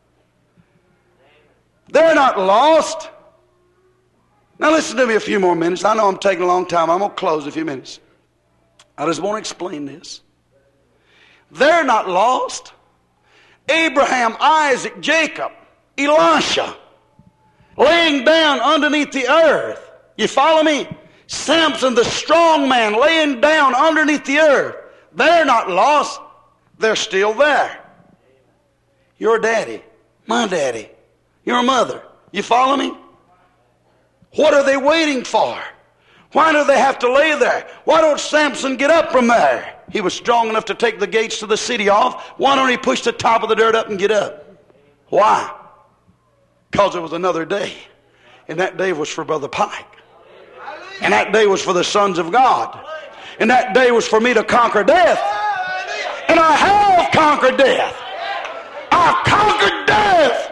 They're not lost. Now listen to me a few more minutes. I know I'm taking a long time. I'm going to close in a few minutes. I just want to explain this. They're not lost. Abraham, Isaac, Jacob, Elisha, laying down underneath the earth. You follow me? Samson, the strong man, laying down underneath the earth. They're not lost. They're still there. Your daddy, my daddy, your mother. You follow me? What are they waiting for? Why do they have to lay there? Why don't Samson get up from there? He was strong enough to take the gates to the city off. Why don't he push the top of the dirt up and get up? Why? Because it was another day. And that day was for Brother Pike. And that day was for the sons of God. And that day was for me to conquer death. And I have conquered death. I've conquered death.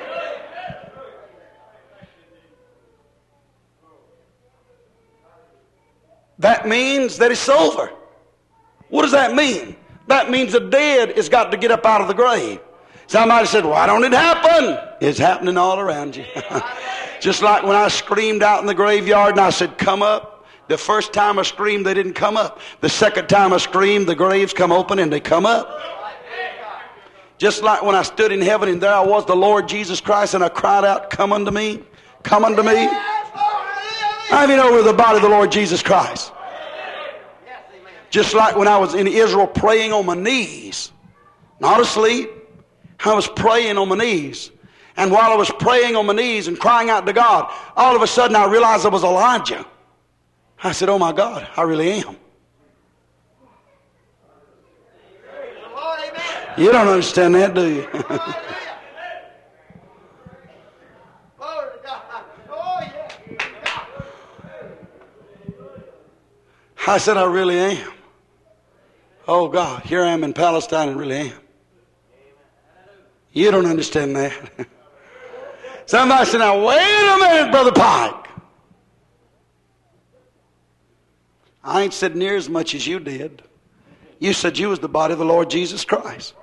That means that it's over. What does that mean? That means the dead has got to get up out of the grave. Somebody said, why don't it happen? It's happening all around you. Just like when I screamed out in the graveyard and I said, come up. The first time I screamed, they didn't come up. The second time I screamed, the graves come open and they come up. Just like when I stood in heaven and there I was, the Lord Jesus Christ, and I cried out, come unto me, come unto me. How many know we're the body of the Lord Jesus Christ? Just like when I was in Israel praying on my knees, not asleep, I was praying on my knees. And while I was praying on my knees and crying out to God, all of a sudden I realized I was Elijah. I said, oh my God, I really am. You don't understand that, do you? I said, I really am. Oh God, here I am in Palestine and really am. You don't understand that. Somebody said, now wait a minute, Brother Pike. I ain't said near as much as you did. You said you was the body of the Lord Jesus Christ.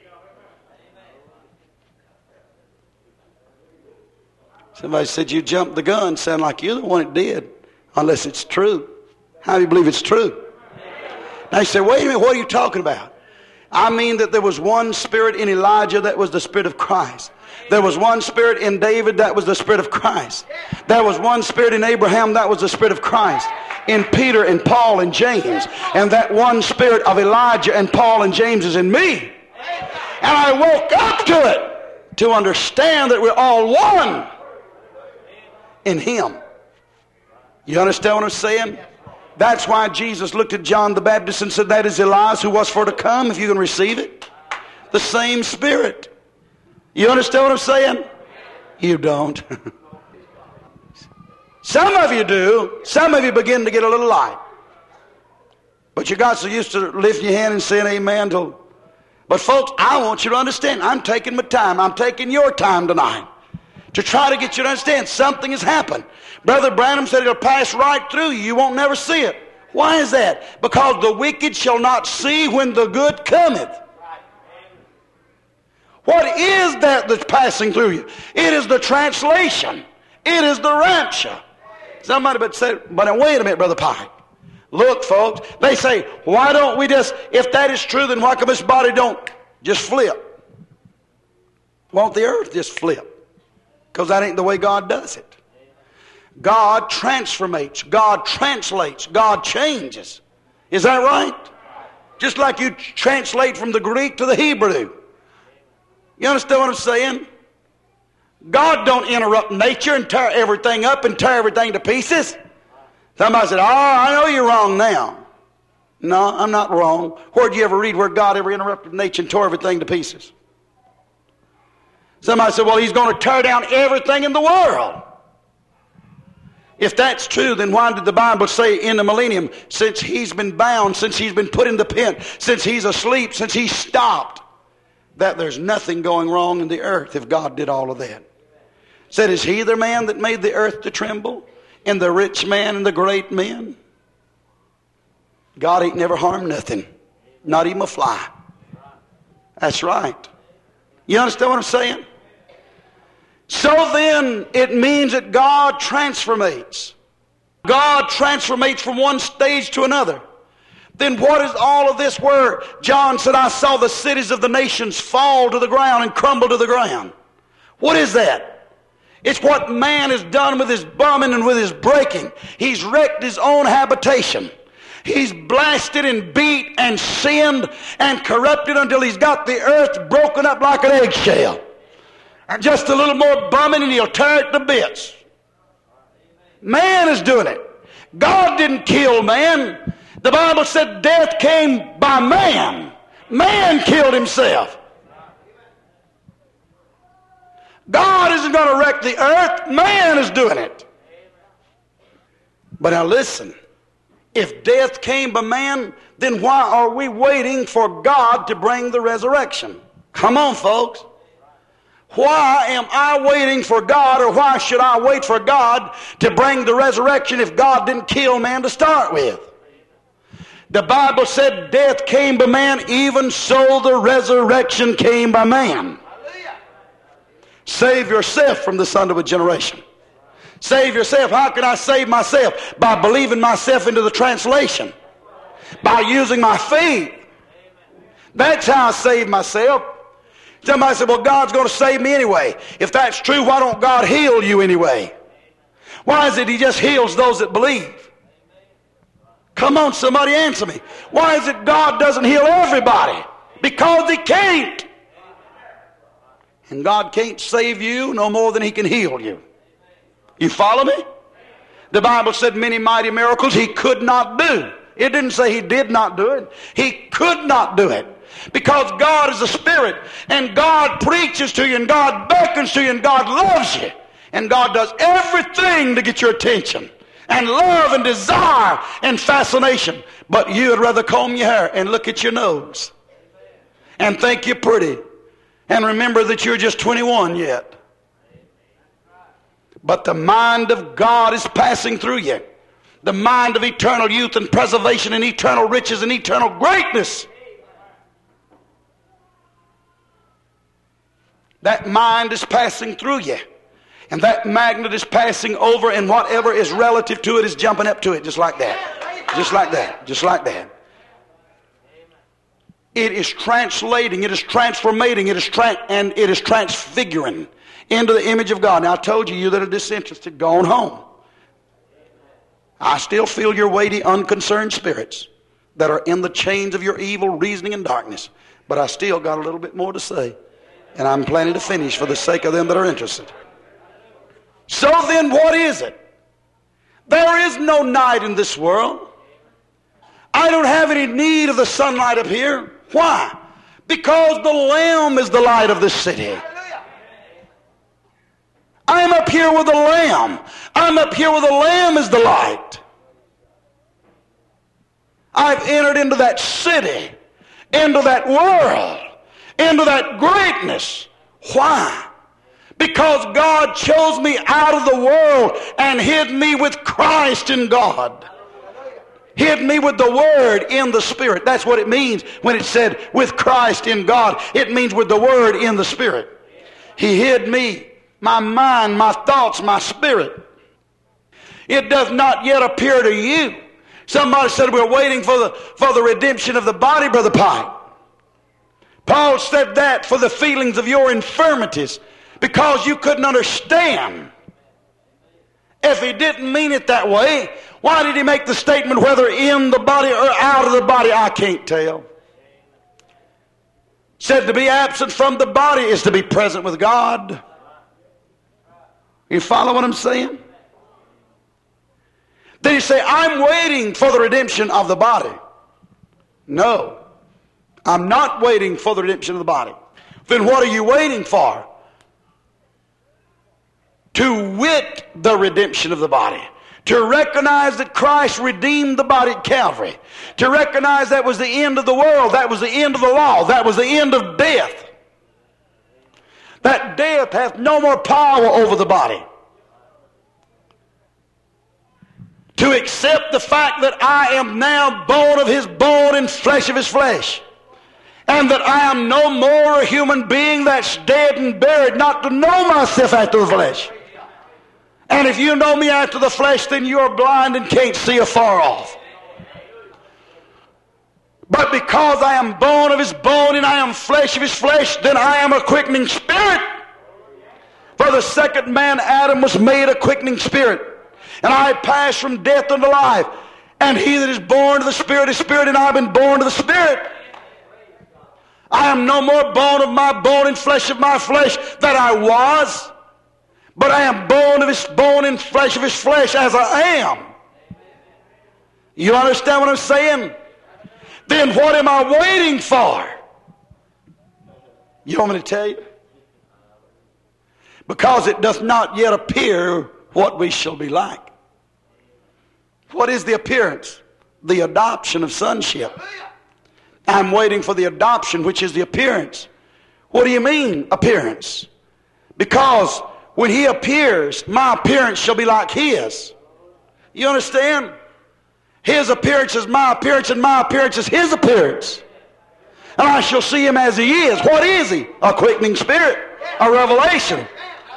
Somebody said you jumped the gun, sound like you're the one that did, unless it's true. How do you believe it's true? Now you say, wait a minute, what are you talking about? I mean that there was one spirit in Elijah that was the Spirit of Christ. There was one spirit in David that was the Spirit of Christ. There was one spirit in Abraham that was the Spirit of Christ. In Peter and Paul and James. And that one spirit of Elijah and Paul and James is in me. And I woke up to it to understand that we're all one in Him. You understand what I'm saying? That's why Jesus looked at John the Baptist and said, that is Elias who was for to come, if you can receive it. The same Spirit. You understand what I'm saying? You don't. Some of you do. Some of you begin to get a little light. But you got so used to lifting your hand and saying amen till. But folks, I want you to understand, I'm taking my time. I'm taking your time tonight to try to get you to understand something has happened. Brother Branham said it'll pass right through you. You won't never see it. Why is that? Because the wicked shall not see when the good cometh. What is that that's passing through you? It is the translation. It is the rapture. Somebody but say, but wait a minute, Brother Pike. Look, folks, they say, why don't we just, if that is true, then why come this body don't just flip? Won't the earth just flip? Because that ain't the way God does it. God transformates. God translates. God changes. Is that right? Just like you translate from the Greek to the Hebrew. You understand what I'm saying? God don't interrupt nature and tear everything up and tear everything to pieces. Somebody said, oh, I know you're wrong now. No, I'm not wrong. Where'd you ever read where God ever interrupted nature and tore everything to pieces? Somebody said, well, he's going to tear down everything in the world. If that's true, then why did the Bible say in the millennium, since he's been bound, since he's been put in the pen, since he's asleep, since he's stopped, that there's nothing going wrong in the earth if God did all of that? Said, is he the man that made the earth to tremble, and the rich man and the great men? God ain't never harmed nothing, not even a fly. That's right. You understand what I'm saying? So then, it means that God transformates. God transformates from one stage to another. Then what is all of this where John said, I saw the cities of the nations fall to the ground and crumble to the ground? What is that? It's what man has done with his bumming and with his breaking. He's wrecked his own habitation. He's blasted and beat and sinned and corrupted until he's got the earth broken up like an eggshell. And just a little more bumming and he'll tear it to bits. Man is doing it. God didn't kill man. The Bible said death came by man. Man killed himself. God isn't going to wreck the earth. Man is doing it. But now listen. If death came by man, then why are we waiting for God to bring the resurrection? Come on, folks. Why am I waiting for God, or why should I wait for God to bring the resurrection if God didn't kill man to start with? The Bible said death came by man, even so the resurrection came by man. Save yourself from the son of a generation. Save yourself. How can I save myself? By believing myself into the translation. By using my faith. That's how I save myself. Somebody said, well, God's going to save me anyway. If that's true, why don't God heal you anyway? Why is it he just heals those that believe? Come on, somebody answer me. Why is it God doesn't heal everybody? Because he can't. And God can't save you no more than he can heal you. You follow me? The Bible said many mighty miracles he could not do. It didn't say he did not do it. He could not do it. Because God is a spirit, and God preaches to you, and God beckons to you, and God loves you. And God does everything to get your attention, and love and desire and fascination. But you would rather comb your hair and look at your nose and think you're pretty and remember that you're just twenty-one yet. But the mind of God is passing through you. The mind of eternal youth and preservation and eternal riches and eternal greatness. That mind is passing through you. And that magnet is passing over, and whatever is relative to it is jumping up to it, just like that. Just like that. Just like that. It is translating, it is transformating, it is tra- and it is transfiguring into the image of God. Now, I told you, you that are disinterested, go on home. I still feel your weighty, unconcerned spirits that are in the chains of your evil reasoning and darkness. But I still got a little bit more to say. And I'm planning to finish for the sake of them that are interested. So then, what is it? There is no night in this world. I don't have any need of the sunlight up here. Why? Because the Lamb is the light of this city. I'm up here with the Lamb. I'm up here with the Lamb is the light. I've entered into that city, into that world, into that greatness. Why? Because God chose me out of the world and hid me with Christ in God. Hid me with the Word in the Spirit. That's what it means when it said with Christ in God. It means with the Word in the Spirit. He hid me, my mind, my thoughts, my spirit. It does not yet appear to you. Somebody said we're waiting for the, for the redemption of the body, Brother Pike. Paul said that for the feelings of your infirmities, because you couldn't understand. If he didn't mean it that way, why did he make the statement whether in the body or out of the body? I can't tell. Said to be absent from the body is to be present with God. You follow what I'm saying? Then you say, I'm waiting for the redemption of the body. No, I'm not waiting for the redemption of the body. Then what are you waiting for? To wit the redemption of the body. To recognize that Christ redeemed the body at Calvary. To recognize that was the end of the world. That was the end of the law. That was the end of death. That death hath no more power over the body. To accept the fact that I am now bone of his bone and flesh of his flesh. And that I am no more a human being that's dead and buried, not to know myself after the flesh. And if you know me after the flesh, then you are blind and can't see afar off. But because I am bone of his bone and I am flesh of his flesh, then I am a quickening spirit. For the second man, Adam, was made a quickening spirit. And I passed from death unto life. And he that is born of the Spirit is spirit, and I have been born of the Spirit. I am no more bone of my bone and flesh of my flesh that I was. But I am bone of his bone and flesh of his flesh as I am. You understand what I'm saying? Then what am I waiting for? You want me to tell you? Because it doth not yet appear what we shall be like. What is the appearance? The adoption of sonship. I'm waiting for the adoption, which is the appearance. What do you mean, appearance? Because when he appears, my appearance shall be like his. You understand? His appearance is my appearance, and my appearance is his appearance. And I shall see him as he is. What is he? A quickening spirit. A revelation.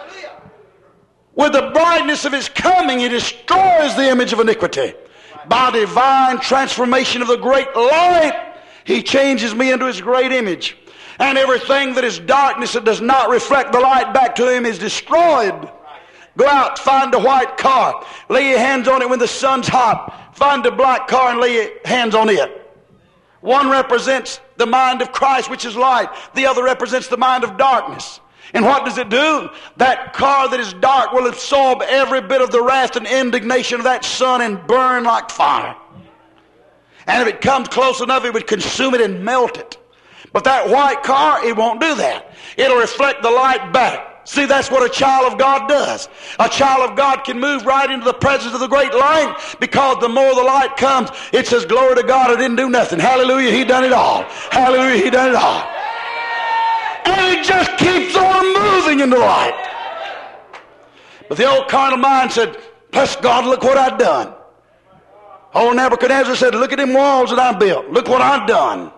With the brightness of his coming, he destroys the image of iniquity. By divine transformation of the great light, he changes me into his great image. And everything that is darkness that does not reflect the light back to him is destroyed. Go out, find a white car. Lay your hands on it when the sun's hot. Find a black car and lay your hands on it. One represents the mind of Christ, which is light. The other represents the mind of darkness. And what does it do? That car that is dark will absorb every bit of the wrath and indignation of that sun and burn like fire. And if it comes close enough, it would consume it and melt it. But that white car, it won't do that. It'll reflect the light back. See, that's what a child of God does. A child of God can move right into the presence of the great light, because the more the light comes, it says, glory to God, I didn't do nothing. Hallelujah, he done it all. Hallelujah, he done it all. And it just keeps on moving in the light. But the old carnal mind said, bless God, look what I've done. Old Nebuchadnezzar said, look at them walls that I built. Look what I've done.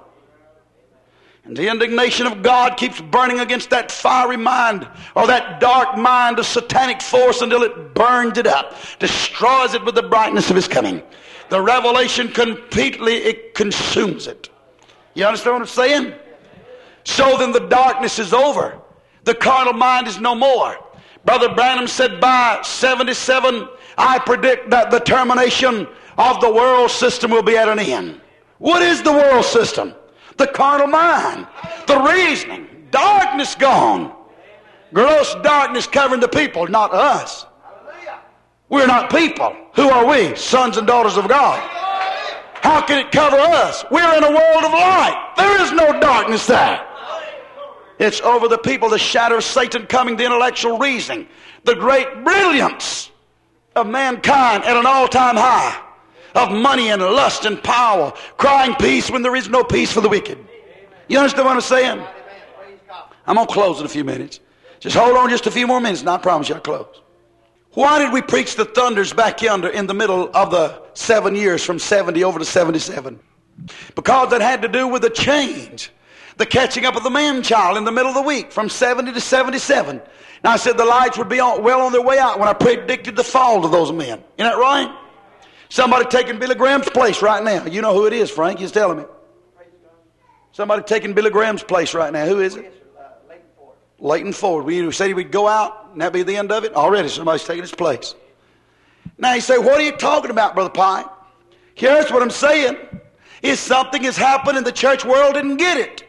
And the indignation of God keeps burning against that fiery mind, or that dark mind of satanic force, until it burns it up, destroys it with the brightness of his coming. The revelation completely, it consumes it. You understand what I'm saying? So then the darkness is over. The carnal mind is no more. Brother Branham said by seventy-seven, I predict that the termination of the world system will be at an end. What is the world system? The carnal mind, the reasoning, darkness gone. Gross darkness covering the people, not us. We're not people. Who are we? Sons and daughters of God. How can it cover us? We're in a world of light. There is no darkness there. It's over the people, the shadow of Satan coming, the intellectual reasoning, the great brilliance of mankind at an all-time high, of money and lust and power, crying peace when there is no peace for the wicked. You understand what I'm saying? I'm going to close in a few minutes. Just hold on just a few more minutes and I promise you I'll close. Why did we preach the thunders back yonder in the middle of the seven years from seventy over to seventy-seven? Because that had to do with the change, the catching up of the man-child in the middle of the week from seventy to seventy-seven. Now I said the lights would be on, well on their way out when I predicted the fall of those men. Isn't that right? Somebody taking Billy Graham's place right now. You know who it is, Frank. He's telling me. Somebody taking Billy Graham's place right now. Who is it? Leighton Ford. Leighton Ford. We said we'd go out and that'd be the end of it. Already somebody's taking his place. Now you say, what are you talking about, Brother Pye? Here's what I'm saying. Is something has happened and the church world didn't get it.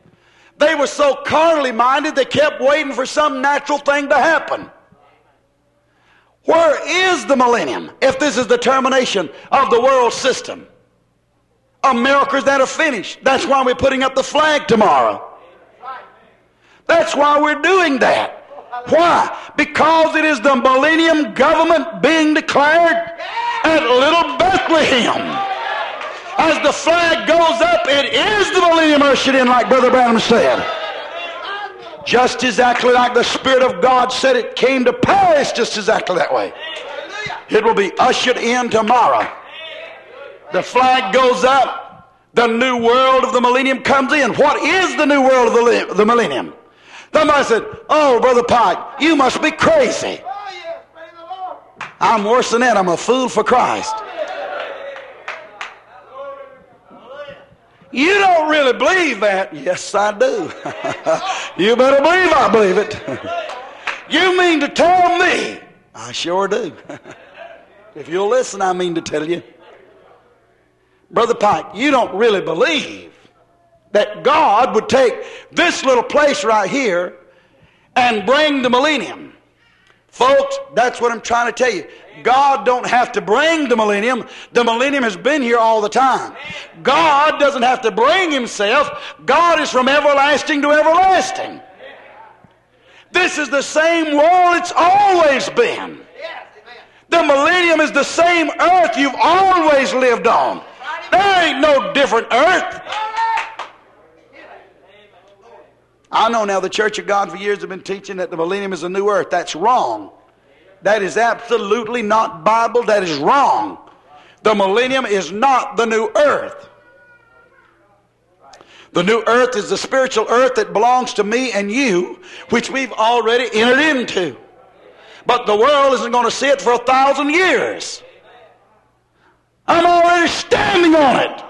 They were so carnally minded they kept waiting for some natural thing to happen. Where is the millennium if this is the termination of the world system? America's that are finished. That's why we're putting up the flag tomorrow. That's why we're doing that. Why? Because it is the millennium government being declared at Little Bethlehem. As the flag goes up, it is the millennium ushered in, like Brother Branham said. Just exactly like the Spirit of God said it came to pass, just exactly that way. It will be ushered in tomorrow. The flag goes up. The new world of the millennium comes in. What is the new world of the, the millennium? Somebody said, oh, Brother Pike, you must be crazy. I'm worse than that. I'm a fool for Christ. You don't really believe that. Yes, I do. You better believe I believe it. You mean to tell me? I sure do. If you'll listen, I mean to tell you. Brother Pike, you don't really believe that God would take this little place right here and bring the millennium. Folks, that's what I'm trying to tell you. God don't have to bring the millennium. The millennium has been here all the time. God doesn't have to bring himself. God is from everlasting to everlasting. This is the same world it's always been. The millennium is the same earth you've always lived on. There ain't no different earth. I know now the Church of God for years have been teaching that the millennium is a new earth. That's wrong. That is absolutely not Bible. That is wrong. The millennium is not the new earth. The new earth is the spiritual earth that belongs to me and you, which we've already entered into. But the world isn't going to see it for a thousand years. I'm already standing on it.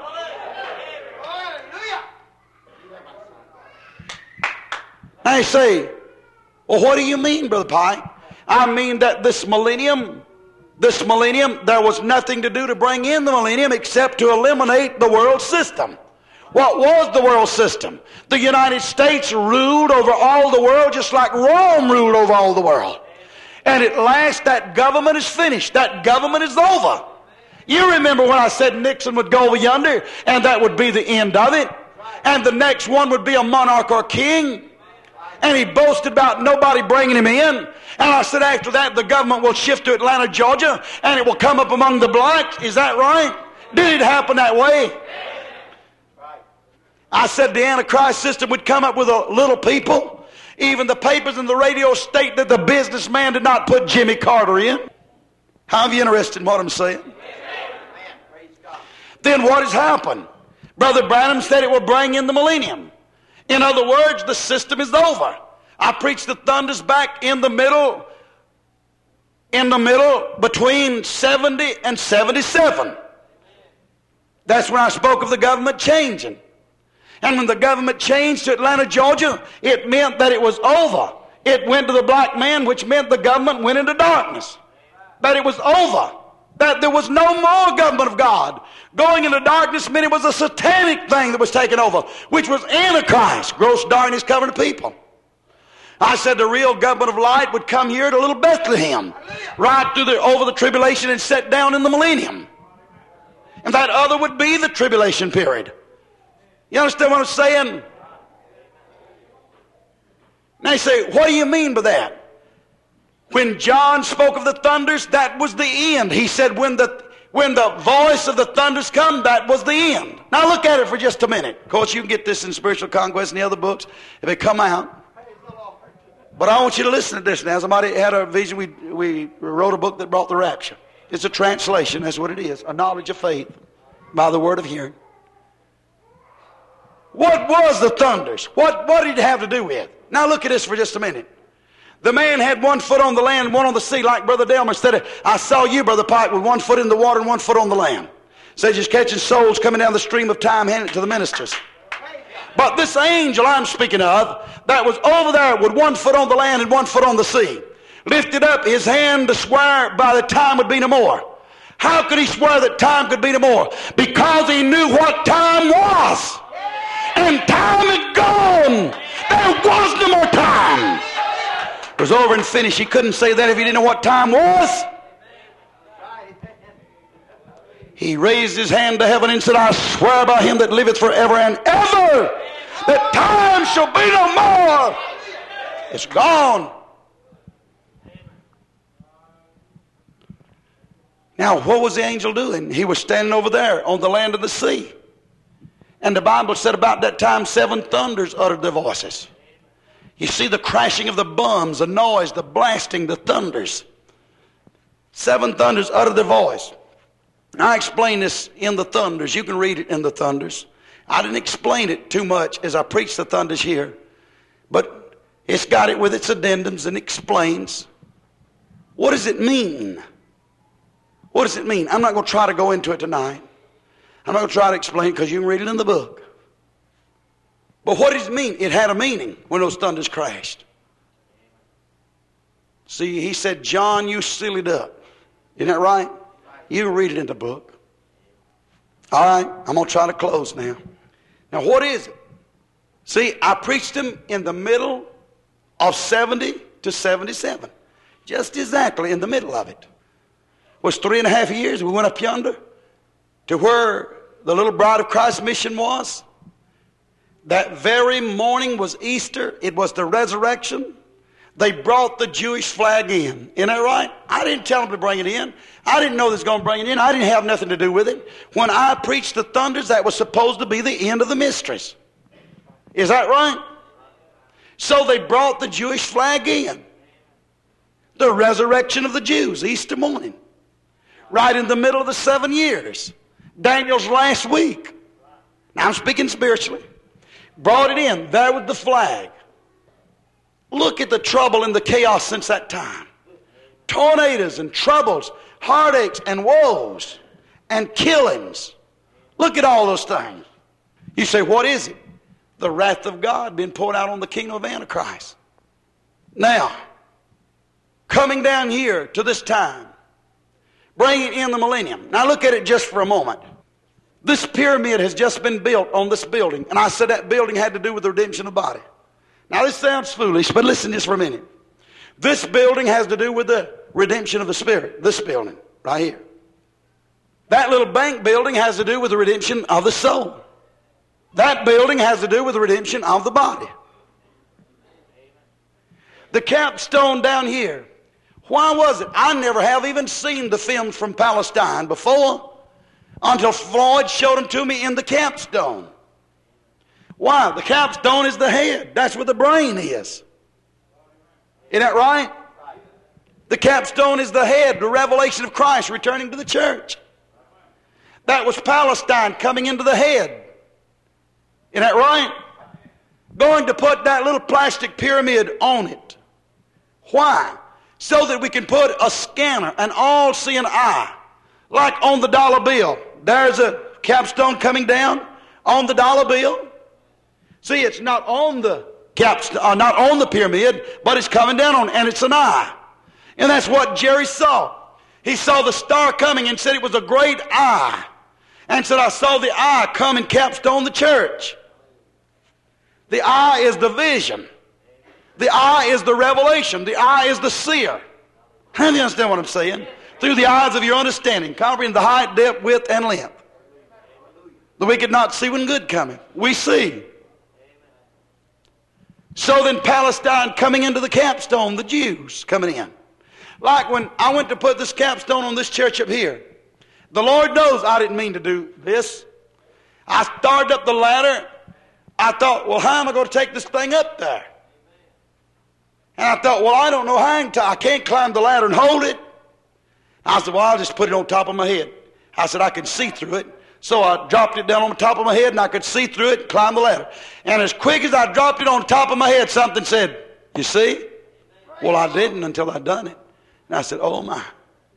Now you say, well, what do you mean, Brother Pike? I mean that this millennium, this millennium, there was nothing to do to bring in the millennium except to eliminate the world system. What was the world system? The United States ruled over all the world just like Rome ruled over all the world. And at last that government is finished. That government is over. You remember when I said Nixon would go over yonder and that would be the end of it? And the next one would be a monarch or king. And he boasted about nobody bringing him in. And I said after that the government will shift to Atlanta, Georgia, and it will come up among the blacks. Is that right? Did it happen that way? I said the Antichrist system would come up with a little people. Even the papers and the radio state that the businessman did not put Jimmy Carter in. How are you interested in what I'm saying? Then what has happened? Brother Branham said it will bring in the millennium. In other words, the system is over. I preached the thunders back in the middle, in the middle between seventy and seventy-seven. That's when I spoke of the government changing. And when the government changed to Atlanta, Georgia, it meant that it was over. It went to the black man, which meant the government went into darkness. That it was over. That there was no more government of God. Going into darkness meant it was a satanic thing that was taken over, which was Antichrist, gross darkness covering the people. I said the real government of light would come here to little Bethlehem, right through the, over the tribulation and set down in the millennium. And that other would be the tribulation period. You understand what I'm saying? Now you say, what do you mean by that? When John spoke of the thunders, that was the end. He said when the when the voice of the thunders come, that was the end. Now look at it for just a minute. Of course, you can get this in Spiritual Conquest and the other books if they come out. But I want you to listen to this now. Somebody had a vision. We, we wrote a book that brought the rapture. It's a translation. That's what it is. A knowledge of faith by the word of hearing. What was the thunders? What, what did it have to do with? Now look at this for just a minute. The man had one foot on the land and one on the sea, like Brother Delmer said. I saw you, Brother Pike, with one foot in the water and one foot on the land. Says he's catching souls coming down the stream of time, handing it to the ministers. But this angel I'm speaking of, that was over there with one foot on the land and one foot on the sea, lifted up his hand to swear by the time would be no more. How could he swear that time could be no more? Because he knew what time was. And time had gone. There was no more time. It was over and finished. He couldn't say that if he didn't know what time was. He raised his hand to heaven and said, I swear by him that liveth forever and ever, that time shall be no more. It's gone. Now, what was the angel doing? He was standing over there on the land of the sea. And the Bible said about that time, seven thunders uttered their voices. You see the crashing of the bombs, the noise, the blasting, the thunders. Seven thunders uttered their voice. I explain this in the thunders. You can read it in the thunders. I didn't explain it too much as I preached the thunders here. But it's got it with its addendums and explains. What does it mean? What does it mean? I'm not going to try to go into it tonight. I'm not going to try to explain it because you can read it in the book. But what does it mean? It had a meaning when those thunders crashed. See, he said, John, you sealed it up. Isn't that right? You can read it in the book. All right, I'm going to try to close now. Now, what is it? See, I preached them in the middle of seventy to seventy-seven. Just exactly in the middle of it. It was three and a half years. We went up yonder to where the little Bride of Christ mission was. That very morning was Easter. It was the resurrection. They brought the Jewish flag in. Isn't that right? I didn't tell them to bring it in. I didn't know they was going to bring it in. I didn't have nothing to do with it. When I preached the thunders, that was supposed to be the end of the mysteries. Is that right? So they brought the Jewish flag in. The resurrection of the Jews, Easter morning. Right in the middle of the seven years. Daniel's last week. Now I'm speaking spiritually. Brought it in. There was the flag. Look at the trouble and the chaos since that time. Tornadoes and troubles, heartaches and woes and killings. Look at all those things. You say, what is it? The wrath of God being poured out on the kingdom of Antichrist. Now, coming down here to this time, bringing in the millennium. Now look at it just for a moment. This pyramid has just been built on this building. And I said that building had to do with the redemption of the body. Now this sounds foolish, but listen just for a minute. This building has to do with the redemption of the spirit. This building, right here. That little bank building has to do with the redemption of the soul. That building has to do with the redemption of the body. The capstone down here. Why was it? I never have even seen the films from Palestine before until Floyd showed them to me in the capstone. Why? The capstone is the head. That's where the brain is. Isn't that right? The capstone is the head, the revelation of Christ returning to the church. That was Palestine coming into the head. Isn't that right? Going to put that little plastic pyramid on it. Why? So that we can put a scanner, an all-seeing eye, like on the dollar bill. There's a capstone coming down on the dollar bill. See, it's not on the capstone, uh, not on the pyramid, but it's coming down on, and it's an eye. And that's what Jerry saw. He saw the star coming and said it was a great eye. And said, I saw the eye come and capstone the church. The eye is the vision. The eye is the revelation. The eye is the seer. How do you understand what I'm saying? Through the eyes of your understanding, comprehend the height, depth, width, and length. The wicked not see when good cometh. We see. So then Palestine coming into the capstone, the Jews coming in. Like when I went to put this capstone on this church up here. The Lord knows I didn't mean to do this. I started up the ladder. I thought, well, how am I going to take this thing up there? And I thought, well, I don't know how I can t- I can't climb the ladder and hold it. I said, well, I'll just put it on top of my head. I said, I can see through it. So I dropped it down on the top of my head, and I could see through it and climb the ladder. And as quick as I dropped it on top of my head, something said, you see? Well, I didn't until I done it. And I said, oh, my.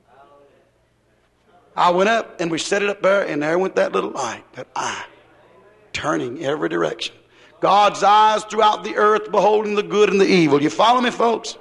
I went up, and we set it up there, and there went that little light, that eye, turning every direction. God's eyes throughout the earth, beholding the good and the evil. You follow me, folks?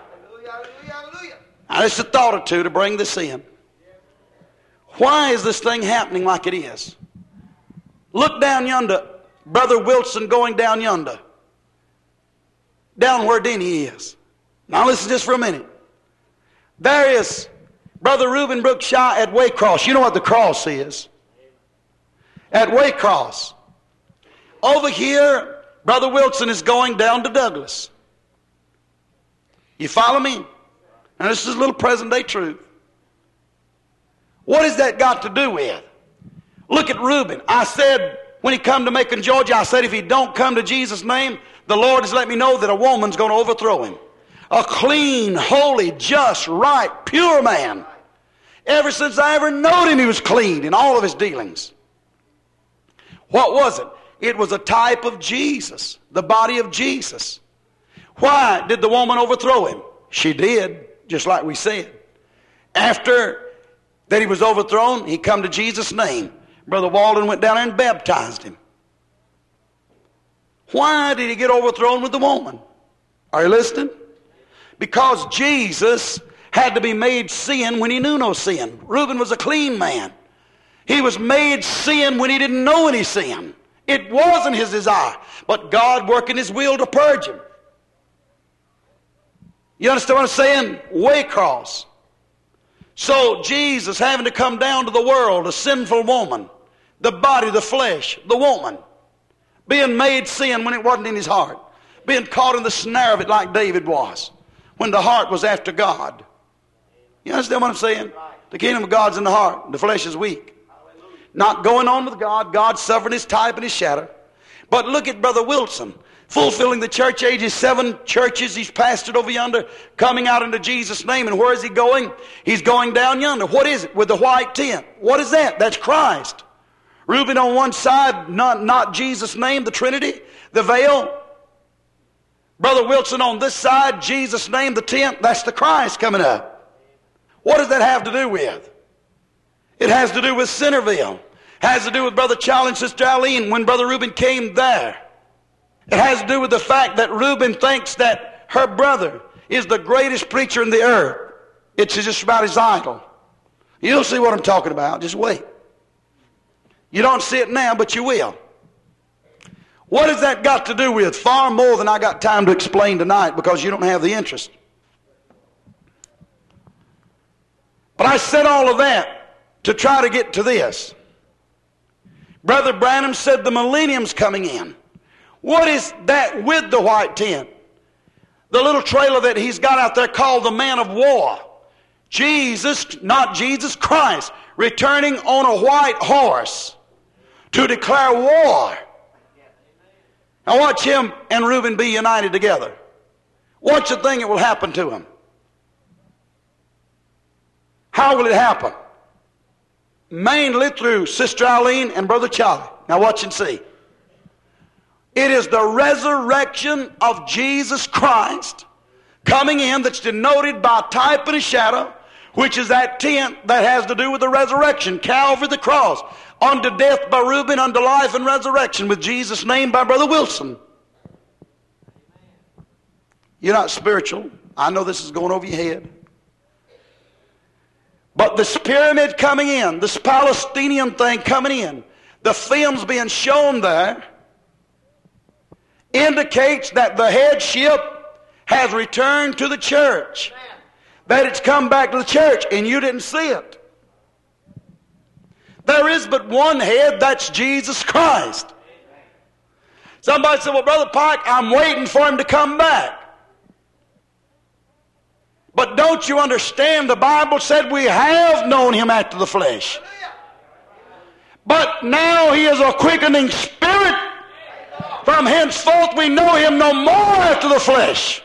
Now, it's a thought or two to bring this in. Why is this thing happening like it is? Look down yonder. Brother Wilson going down yonder. Down where Denny is. Now listen just for a minute. There is Brother Reuben Brooks Shaw at Waycross. You know what the cross is. At Waycross. Over here, Brother Wilson is going down to Douglas. You follow me? Now this is a little present day truth. What has that got to do with? Look at Reuben. I said when he come to Macon, Georgia, I said if he don't come to Jesus' name, the Lord has let me know that a woman's going to overthrow him. A clean, holy, just, right, pure man. Ever since I ever known him, he was clean in all of his dealings. What was it? It was a type of Jesus, the body of Jesus. Why did the woman overthrow him? She did, just like we said. After that he was overthrown, he come to Jesus' name. Brother Walden went down there and baptized him. Why did he get overthrown with the woman? Are you listening? Because Jesus had to be made sin when he knew no sin. Reuben was a clean man. He was made sin when he didn't know any sin. It wasn't his desire, but God working his will to purge him. You understand what I'm saying? Waycross. So Jesus having to come down to the world, a sinful woman, the body, the flesh, the woman, being made sin when it wasn't in his heart, being caught in the snare of it like David was, when the heart was after God. You understand what I'm saying? The kingdom of God's in the heart. The flesh is weak. Not going on with God. God suffering his type and his shadow. But look at Brother Wilson, fulfilling the church ages, seven churches he's pastored over yonder, coming out into Jesus' name. And where is he going? He's going down yonder. What is it? With the white tent. What is that? That's Christ. Reuben on one side, not, not Jesus' name, the Trinity, the veil. Brother Wilson on this side, Jesus' name, the tent. That's the Christ coming up. What does that have to do with? It has to do with Centerville. Has to do with Brother Charlie and Sister Eileen when Brother Reuben came there. It has to do with the fact that Reuben thinks that her brother is the greatest preacher in the earth. It's just about his idol. You'll see what I'm talking about. Just wait. You don't see it now, but you will. What has that got to do with? Far more than I got time to explain tonight because you don't have the interest. But I said all of that to try to get to this. Brother Branham said the millennium's coming in. What is that with the white tent? The little trailer that he's got out there called the man of war. Jesus, not Jesus Christ, returning on a white horse to declare war. Now watch him and Reuben be united together. Watch the thing that will happen to him. How will it happen? Mainly through Sister Eileen and Brother Charlie. Now watch and see. It is the resurrection of Jesus Christ coming in that's denoted by type and a shadow, which is that tent that has to do with the resurrection. Calvary, the cross. Unto death by Reuben, unto life and resurrection with Jesus' name by Brother Wilson. You're not spiritual. I know this is going over your head. But this pyramid coming in, this Palestinian thing coming in, the films being shown there, indicates that the headship has returned to the church. That it's come back to the church, and you didn't see it. There is but one head, that's Jesus Christ. Somebody said, well, Brother Pike, I'm waiting for him to come back. But don't you understand, the Bible said we have known him after the flesh. But now he is a quickening spirit. From henceforth we know him no more after the flesh.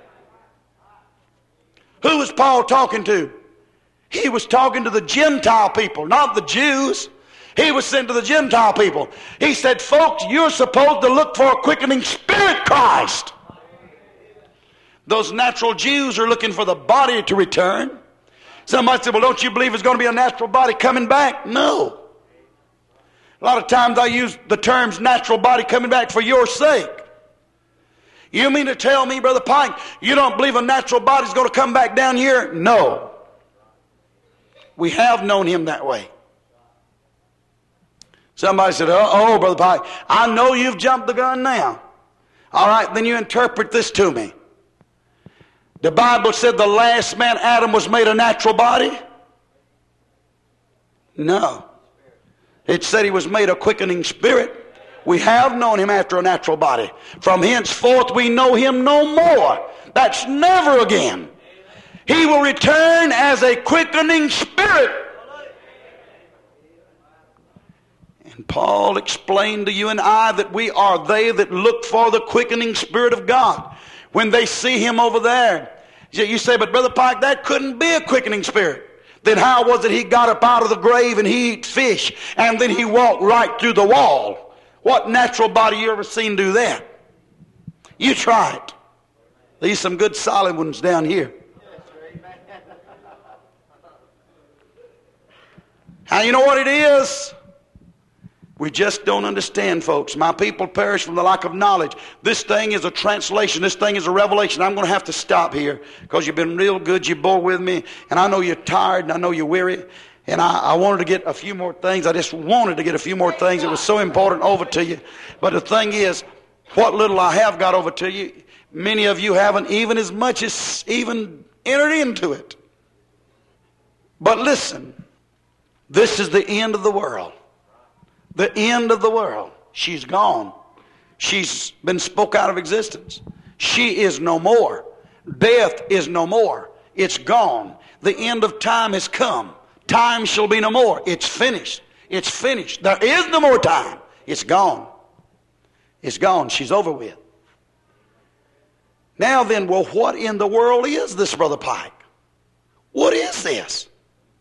Who was Paul talking to? He was talking to the Gentile people, not the Jews. He was sent to the Gentile people. He said, folks, you're supposed to look for a quickening spirit Christ. Those natural Jews are looking for the body to return. Somebody said, well, don't you believe there's going to be a natural body coming back? No. A lot of times I use the terms natural body coming back for your sake. You mean to tell me, Brother Pike, you don't believe a natural body's going to come back down here? No. We have known him that way. Somebody said, oh, oh, Brother Pike, I know you've jumped the gun now. All right, then you interpret this to me. The Bible said the last man, Adam, was made a natural body. No. It said he was made a quickening spirit. We have known him after a natural body. From henceforth we know him no more. That's never again. He will return as a quickening spirit. And Paul explained to you and I that we are they that look for the quickening spirit of God. When they see him over there, you say, but Brother Pike, that couldn't be a quickening spirit. Then how was it he got up out of the grave and he eat fish and then he walked right through the wall? What natural body you ever seen do that? You try it. There's some good solid ones down here. How you know what it is? We just don't understand, folks. My people perish from the lack of knowledge. This thing is a translation. This thing is a revelation. I'm going to have to stop here because you've been real good. You bore with me. And I know you're tired and I know you're weary. And I, I wanted to get a few more things. I just wanted to get a few more things. It was so important over to you. But the thing is, what little I have got over to you, many of you haven't even as much as even entered into it. But listen, this is the end of the world. The end of the world. She's gone. She's been spoke out of existence. She is no more. Death is no more. It's gone. The end of time has come. Time shall be no more. It's finished. It's finished. There is no more time. It's gone. It's gone. She's over with. Now then, well, what in the world is this, Brother Pike? What is this?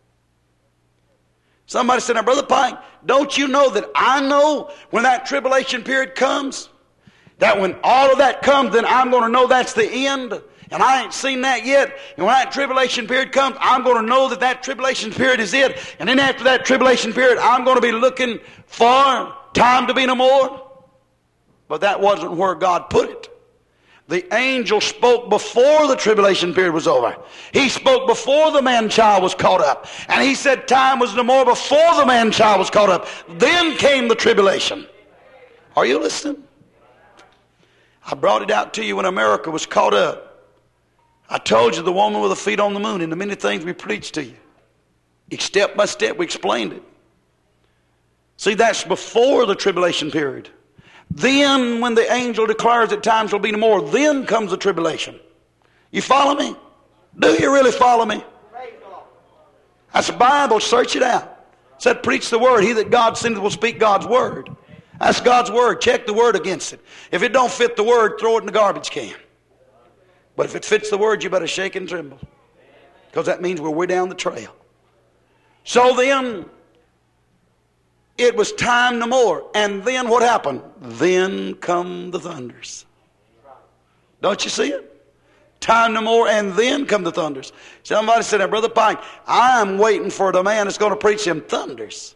Somebody said, now, Brother Pike, don't you know that I know when that tribulation period comes? That when all of that comes, then I'm going to know that's the end. And I ain't seen that yet. And when that tribulation period comes, I'm going to know that that tribulation period is it. And then after that tribulation period, I'm going to be looking for time to be no more. But that wasn't where God put it. The angel spoke before the tribulation period was over. He spoke before the man-child was caught up. And he said time was no more before the man-child was caught up. Then came the tribulation. Are you listening? I brought it out to you when America was caught up. I told you the woman with the feet on the moon and the many things we preached to you. Step by step we explained it. See, that's before the tribulation period. Then when the angel declares that time shall be no more, then comes the tribulation. You follow me? Do you really follow me? That's the Bible. Search it out. It said, preach the word. He that God sendeth will speak God's word. That's God's word. Check the word against it. If it don't fit the word, throw it in the garbage can. But if it fits the word, you better shake and tremble. Because that means we're way down the trail. So then, it was time no more. And then what happened? Then come the thunders. Don't you see it? Time no more, and then come the thunders. Somebody said, now, Brother Pike, I'm waiting for the man that's going to preach them thunders.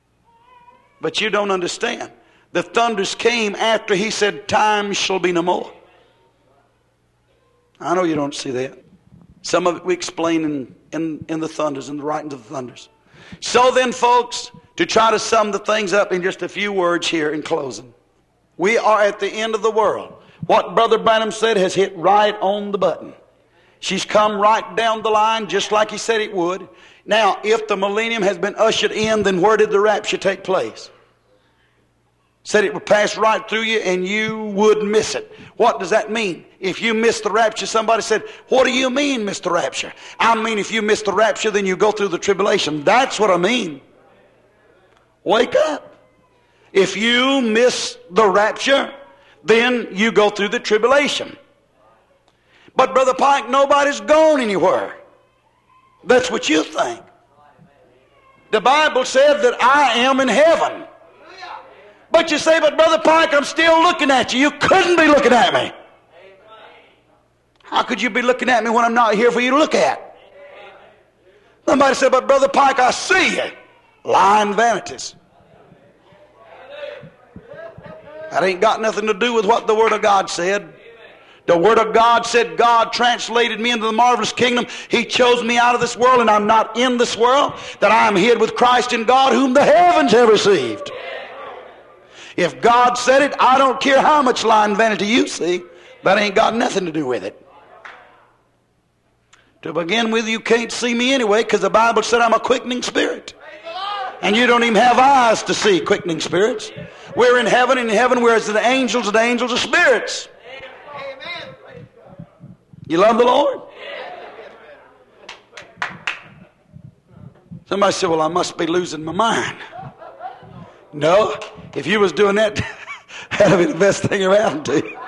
But you don't understand. The thunders came after he said, time shall be no more. I know you don't see that. Some of it we explain in, in, in the thunders, in the writings of the thunders. So then, folks, to try to sum the things up in just a few words here in closing. We are at the end of the world. What Brother Branham said has hit right on the button. She's come right down the line just like he said it would. Now, if the millennium has been ushered in, then where did the rapture take place? Said it would pass right through you and you would miss it. What does that mean? If you miss the rapture, somebody said, what do you mean miss the rapture? I mean if you miss the rapture, then you go through the tribulation. That's what I mean. Wake up. If you miss the rapture, then you go through the tribulation. But Brother Pike, nobody's gone anywhere. That's what you think. The Bible said that I am in heaven. But you say, but Brother Pike, I'm still looking at you. You couldn't be looking at me. How could you be looking at me when I'm not here for you to look at? Somebody said, but Brother Pike, I see you. Lying vanities. That ain't got nothing to do with what the Word of God said. The Word of God said God translated me into the marvelous kingdom. He chose me out of this world, and I'm not in this world, that I am hid with Christ in God, whom the heavens have received. If God said it, I don't care how much lying vanity you see. That ain't got nothing to do with it. To begin with, you can't see me anyway because the Bible said I'm a quickening spirit. And you don't even have eyes to see quickening spirits. We're in heaven, and in heaven we're as the angels, and the angels are spirits. You love the Lord? Somebody said, well, I must be losing my mind. No, if you was doing that, that'd be the best thing ever happened to you.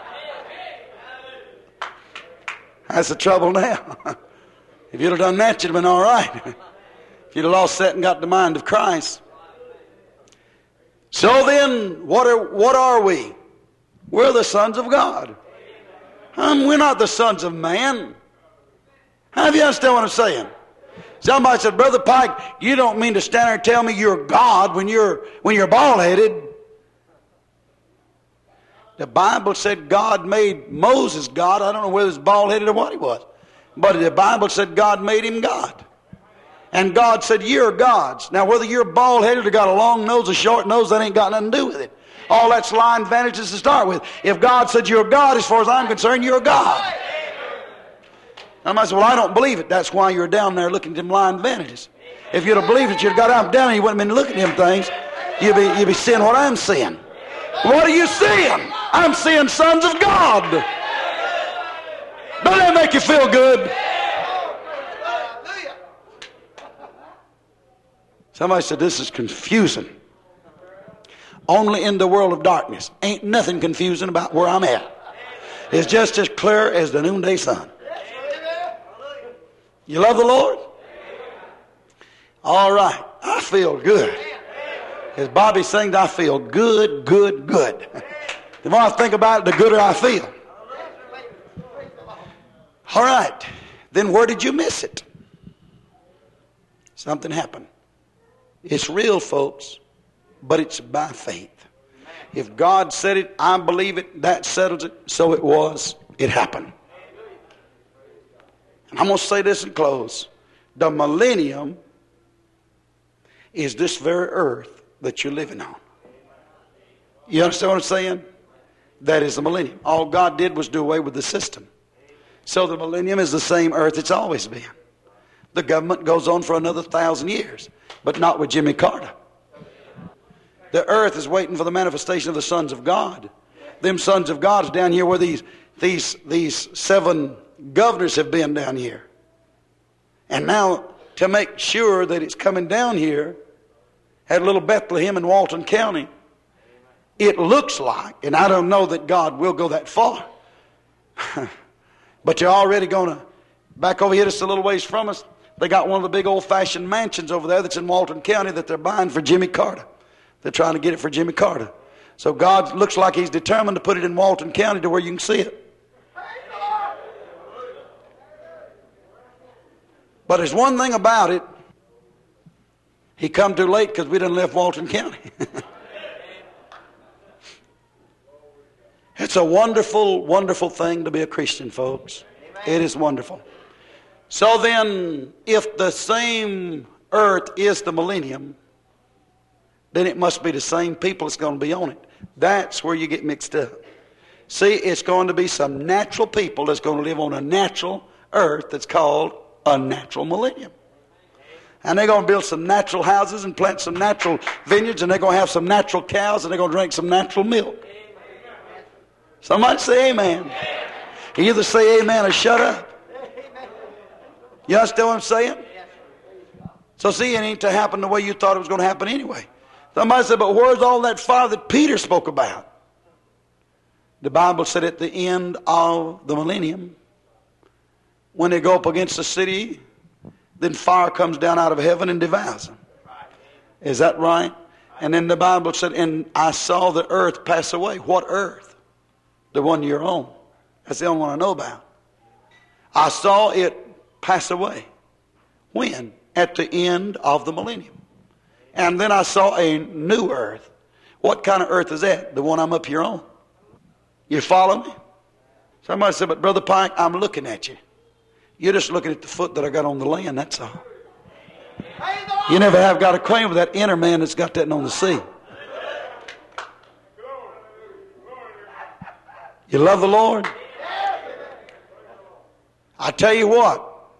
That's the trouble now. If you'd have done that, you'd have been all right. If you'd have lost that and got the mind of Christ. So then, what are, what are we? We're the sons of God. Um, we're not the sons of man. How do you understand what I'm saying? Somebody said, Brother Pike, you don't mean to stand there and tell me you're God when you're when you're bald-headed. The Bible said God made Moses God. I don't know whether he was bald-headed or what he was. But the Bible said God made him God. And God said, you're gods. Now, whether you're bald-headed or got a long nose or short nose, that ain't got nothing to do with it. All that's line advantages to start with. If God said you're God, as far as I'm concerned, you're God. I said, well, I don't believe it. That's why you're down there looking at them lying advantages. If you'd have believed it, you'd have got out down and you wouldn't have been looking at them things. You'd be, you'd be seeing what I'm seeing. What are you seeing? I'm seeing sons of God. Don't that make you feel good? Somebody said, this is confusing. Only in the world of darkness. Ain't nothing confusing about where I'm at. It's just as clear as the noonday sun. You love the Lord? All right. I feel good. As Bobby sings, I feel good, good, good. The more I think about it, the gooder I feel. All right. Then where did you miss it? Something happened. It's real, folks, but it's by faith. If God said it, I believe it, that settles it, so it was, it happened. And I'm going to say this and close. The millennium is this very earth that you're living on. You understand what I'm saying? That is the millennium. All God did was do away with the system. So the millennium is the same earth it's always been. The government goes on for another thousand years, but not with Jimmy Carter. The earth is waiting for the manifestation of the sons of God. Them sons of God is down here where these, these, these seven governors have been down here. And now, to make sure that it's coming down here, at little Bethlehem in Walton County, it looks like, and I don't know that God will go that far, but you're already going to, back over here just a little ways from us, they got one of the big old-fashioned mansions over there that's in Walton County that they're buying for Jimmy Carter. They're trying to get it for Jimmy Carter. So God looks like he's determined to put it in Walton County to where you can see it. But there's one thing about it. He come too late because we done left Walton County. It's a wonderful, wonderful thing to be a Christian, folks. It is wonderful. So then, if the same earth is the millennium, then it must be the same people that's going to be on it. That's where you get mixed up. See, it's going to be some natural people that's going to live on a natural earth that's called a natural millennium. And they're going to build some natural houses and plant some natural vineyards, and they're going to have some natural cows, and they're going to drink some natural milk. Somebody say amen. You either say amen or shut up. You understand what I'm saying? So see, it ain't to happen the way you thought it was going to happen anyway. Somebody said, but where's all that fire that Peter spoke about? The Bible said at the end of the millennium, when they go up against the city, then fire comes down out of heaven and devours them. Is that right? And then the Bible said, and I saw the earth pass away. What earth? The one you're on. That's the only one I know about. I saw it pass away. When? At the end of the millennium. And then I saw a new earth. What kind of earth is that? The one I'm up here on. You follow me? Somebody said, but Brother Pike, I'm looking at you. You're just looking at the foot that I got on the land, that's all. You never have got acquainted with that inner man that's got that on the sea. You love the Lord? I tell you what,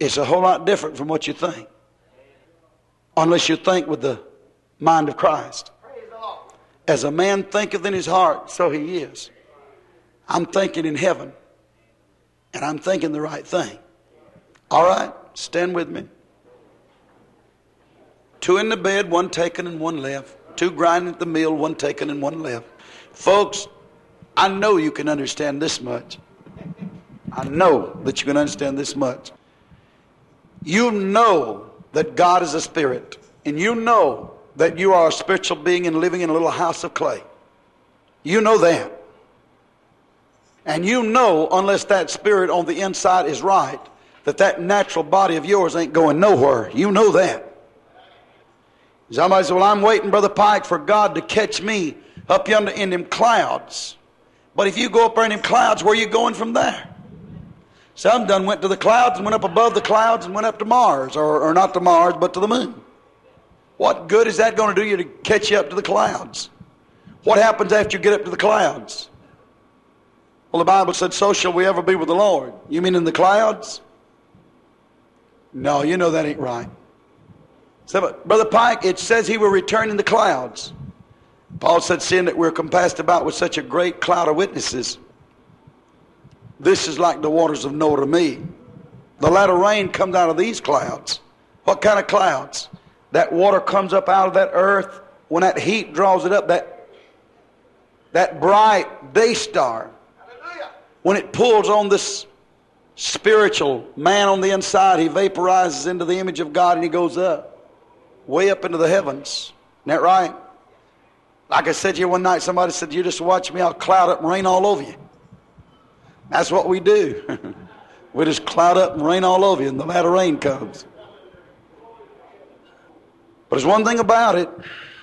It's a whole lot different from what you think. Unless you think with the mind of Christ. As a man thinketh in his heart, so he is. I'm thinking in heaven. And I'm thinking the right thing. All right, stand with me. Two in the bed, one taken and one left. Two grinding at the mill, one taken and one left. Folks, I know you can understand this much. I know that you can understand this much. You know that God is a spirit. And you know that you are a spiritual being and living in a little house of clay. You know that. And you know, unless that spirit on the inside is right, that that natural body of yours ain't going nowhere. You know that. Somebody said, well, I'm waiting, Brother Pike, for God to catch me up yonder in them clouds. But if you go up there in them clouds, where are you going from there? Some done went to the clouds and went up above the clouds and went up to Mars, or, or not to Mars, but to the moon. What good is that going to do you to catch you up to the clouds? What happens after you get up to the clouds? Well, the Bible said, so shall we ever be with the Lord. You mean in the clouds? No, you know that ain't right. So, but Brother Pike, it says he will return in the clouds. Paul said, seeing that we're compassed about with such a great cloud of witnesses, this is like the waters of Noah to me. The latter rain comes out of these clouds. What kind of clouds? That water comes up out of that earth when that heat draws it up, that, that bright day star. When it pulls on this spiritual man on the inside, he vaporizes into the image of God and he goes up. Way up into the heavens. Isn't that right? Like I said to you one night, somebody said, you just watch me, I'll cloud up and rain all over you. That's what we do. We just cloud up and rain all over you and the latter rain comes. But there's one thing about it.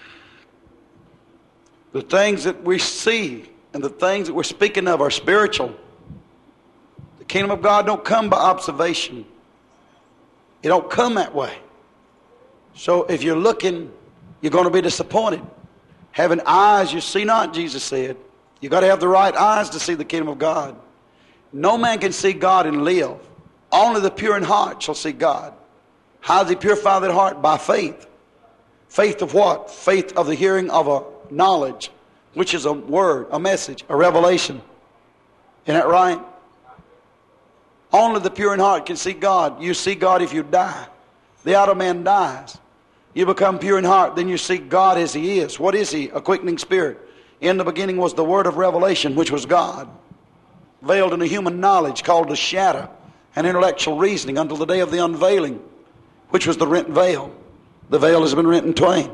The things that we see and the things that we're speaking of are spiritual. The kingdom of God don't come by observation. It don't come that way. So if you're looking, you're going to be disappointed. Having eyes you see not, Jesus said. You got to have the right eyes to see the kingdom of God. No man can see God and live. Only the pure in heart shall see God. How does he purify that heart? By faith. Faith of what? Faith of the hearing of a knowledge, which is a word, a message, a revelation. Isn't that right? Only the pure in heart can see God. You see God if you die. The outer man dies. You become pure in heart, then you see God as he is. What is he? A quickening spirit. In the beginning was the word of revelation, which was God, veiled in a human knowledge called the shadow, and intellectual reasoning until the day of the unveiling, which was the rent veil. The veil has been rent in twain.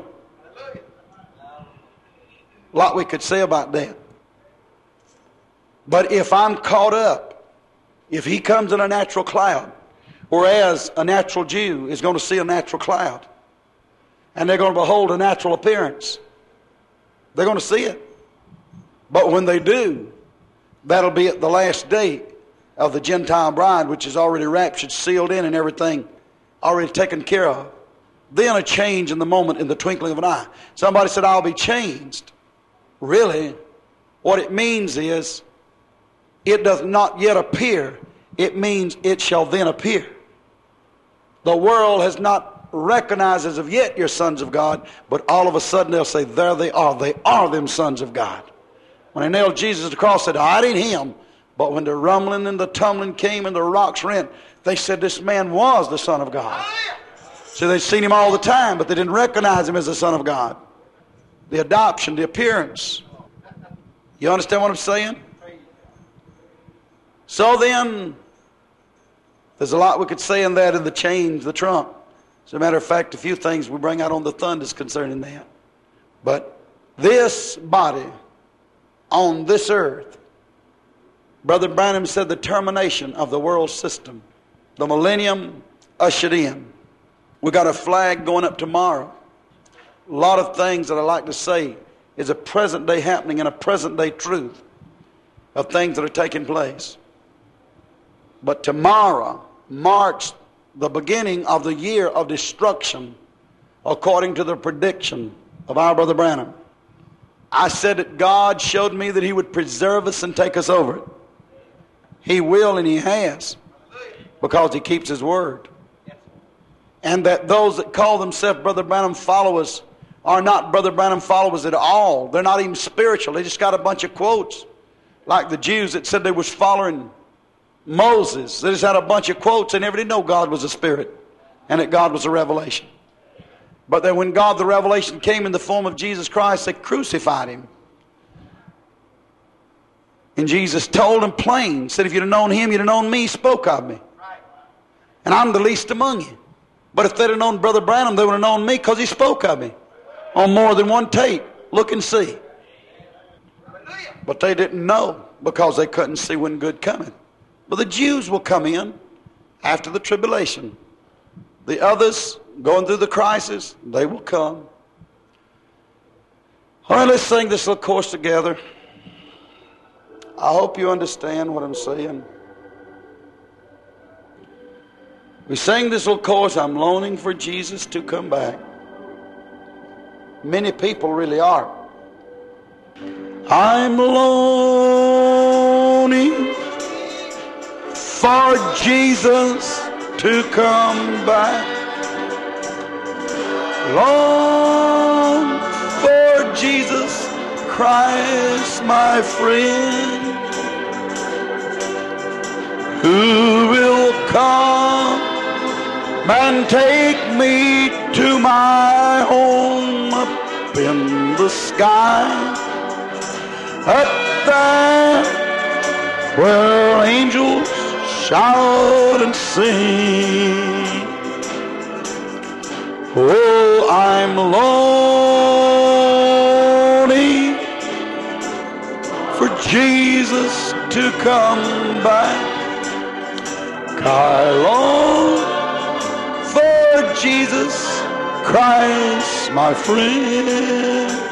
A lot we could say about that. But if I'm caught up, if he comes in a natural cloud, whereas a natural Jew is going to see a natural cloud, and they're going to behold a natural appearance, they're going to see it. But when they do, that'll be at the last day of the Gentile bride, which is already raptured, sealed in, and everything already taken care of. Then a change in the moment, in the twinkling of an eye. Somebody said, I'll be changed. Really, what it means is, it does not yet appear. It means it shall then appear. The world has not recognized as of yet your sons of God, but all of a sudden they'll say, there they are. They are them sons of God. When they nailed Jesus to the cross, they said, I ain't him. But when the rumbling and the tumbling came and the rocks rent, they said this man was the Son of God. So they'd seen him all the time, but they didn't recognize him as the Son of God. The adoption, the appearance. You understand what I'm saying? So then, there's a lot we could say in that, in the change, the trump. As a matter of fact, a few things we bring out on the thunders concerning that. But this body on this earth, Brother Branham said the termination of the world system, the millennium ushered in. We got a flag going up tomorrow. A lot of things that I like to say is a present day happening and a present day truth of things that are taking place. But tomorrow marks the beginning of the year of destruction according to the prediction of our Brother Branham. I said that God showed me that he would preserve us and take us over it. He will, and he has, because he keeps his word. and that those that call themselves Brother Branham followers are not Brother Branham followers at all. They're not even spiritual. They just got a bunch of quotes. Like the Jews that said they was following Moses. They just had a bunch of quotes. They never did know God was a spirit and that God was a revelation. But then when God, the revelation, came in the form of Jesus Christ, they crucified him. And Jesus told them plain, said, if you'd have known him, you'd have known me. He spoke of me. And I'm the least among you. But if they'd have known Brother Branham, they would have known me because he spoke of me on more than one tape. Look and see. But they didn't know because they couldn't see when good coming. But the Jews will come in after the tribulation. The others going through the crisis, they will come. All right, let's sing this little chorus together. I hope you understand what I'm saying. We sing this little chorus, I'm longing for Jesus to come back. Many people really are. I'm longing for Jesus to come back. Long for Jesus Christ, my friend, who will come and take me to my home up in the sky, up there where angels shout and sing. Oh, I'm longing for Jesus to come back. I long for Jesus Christ, my friend,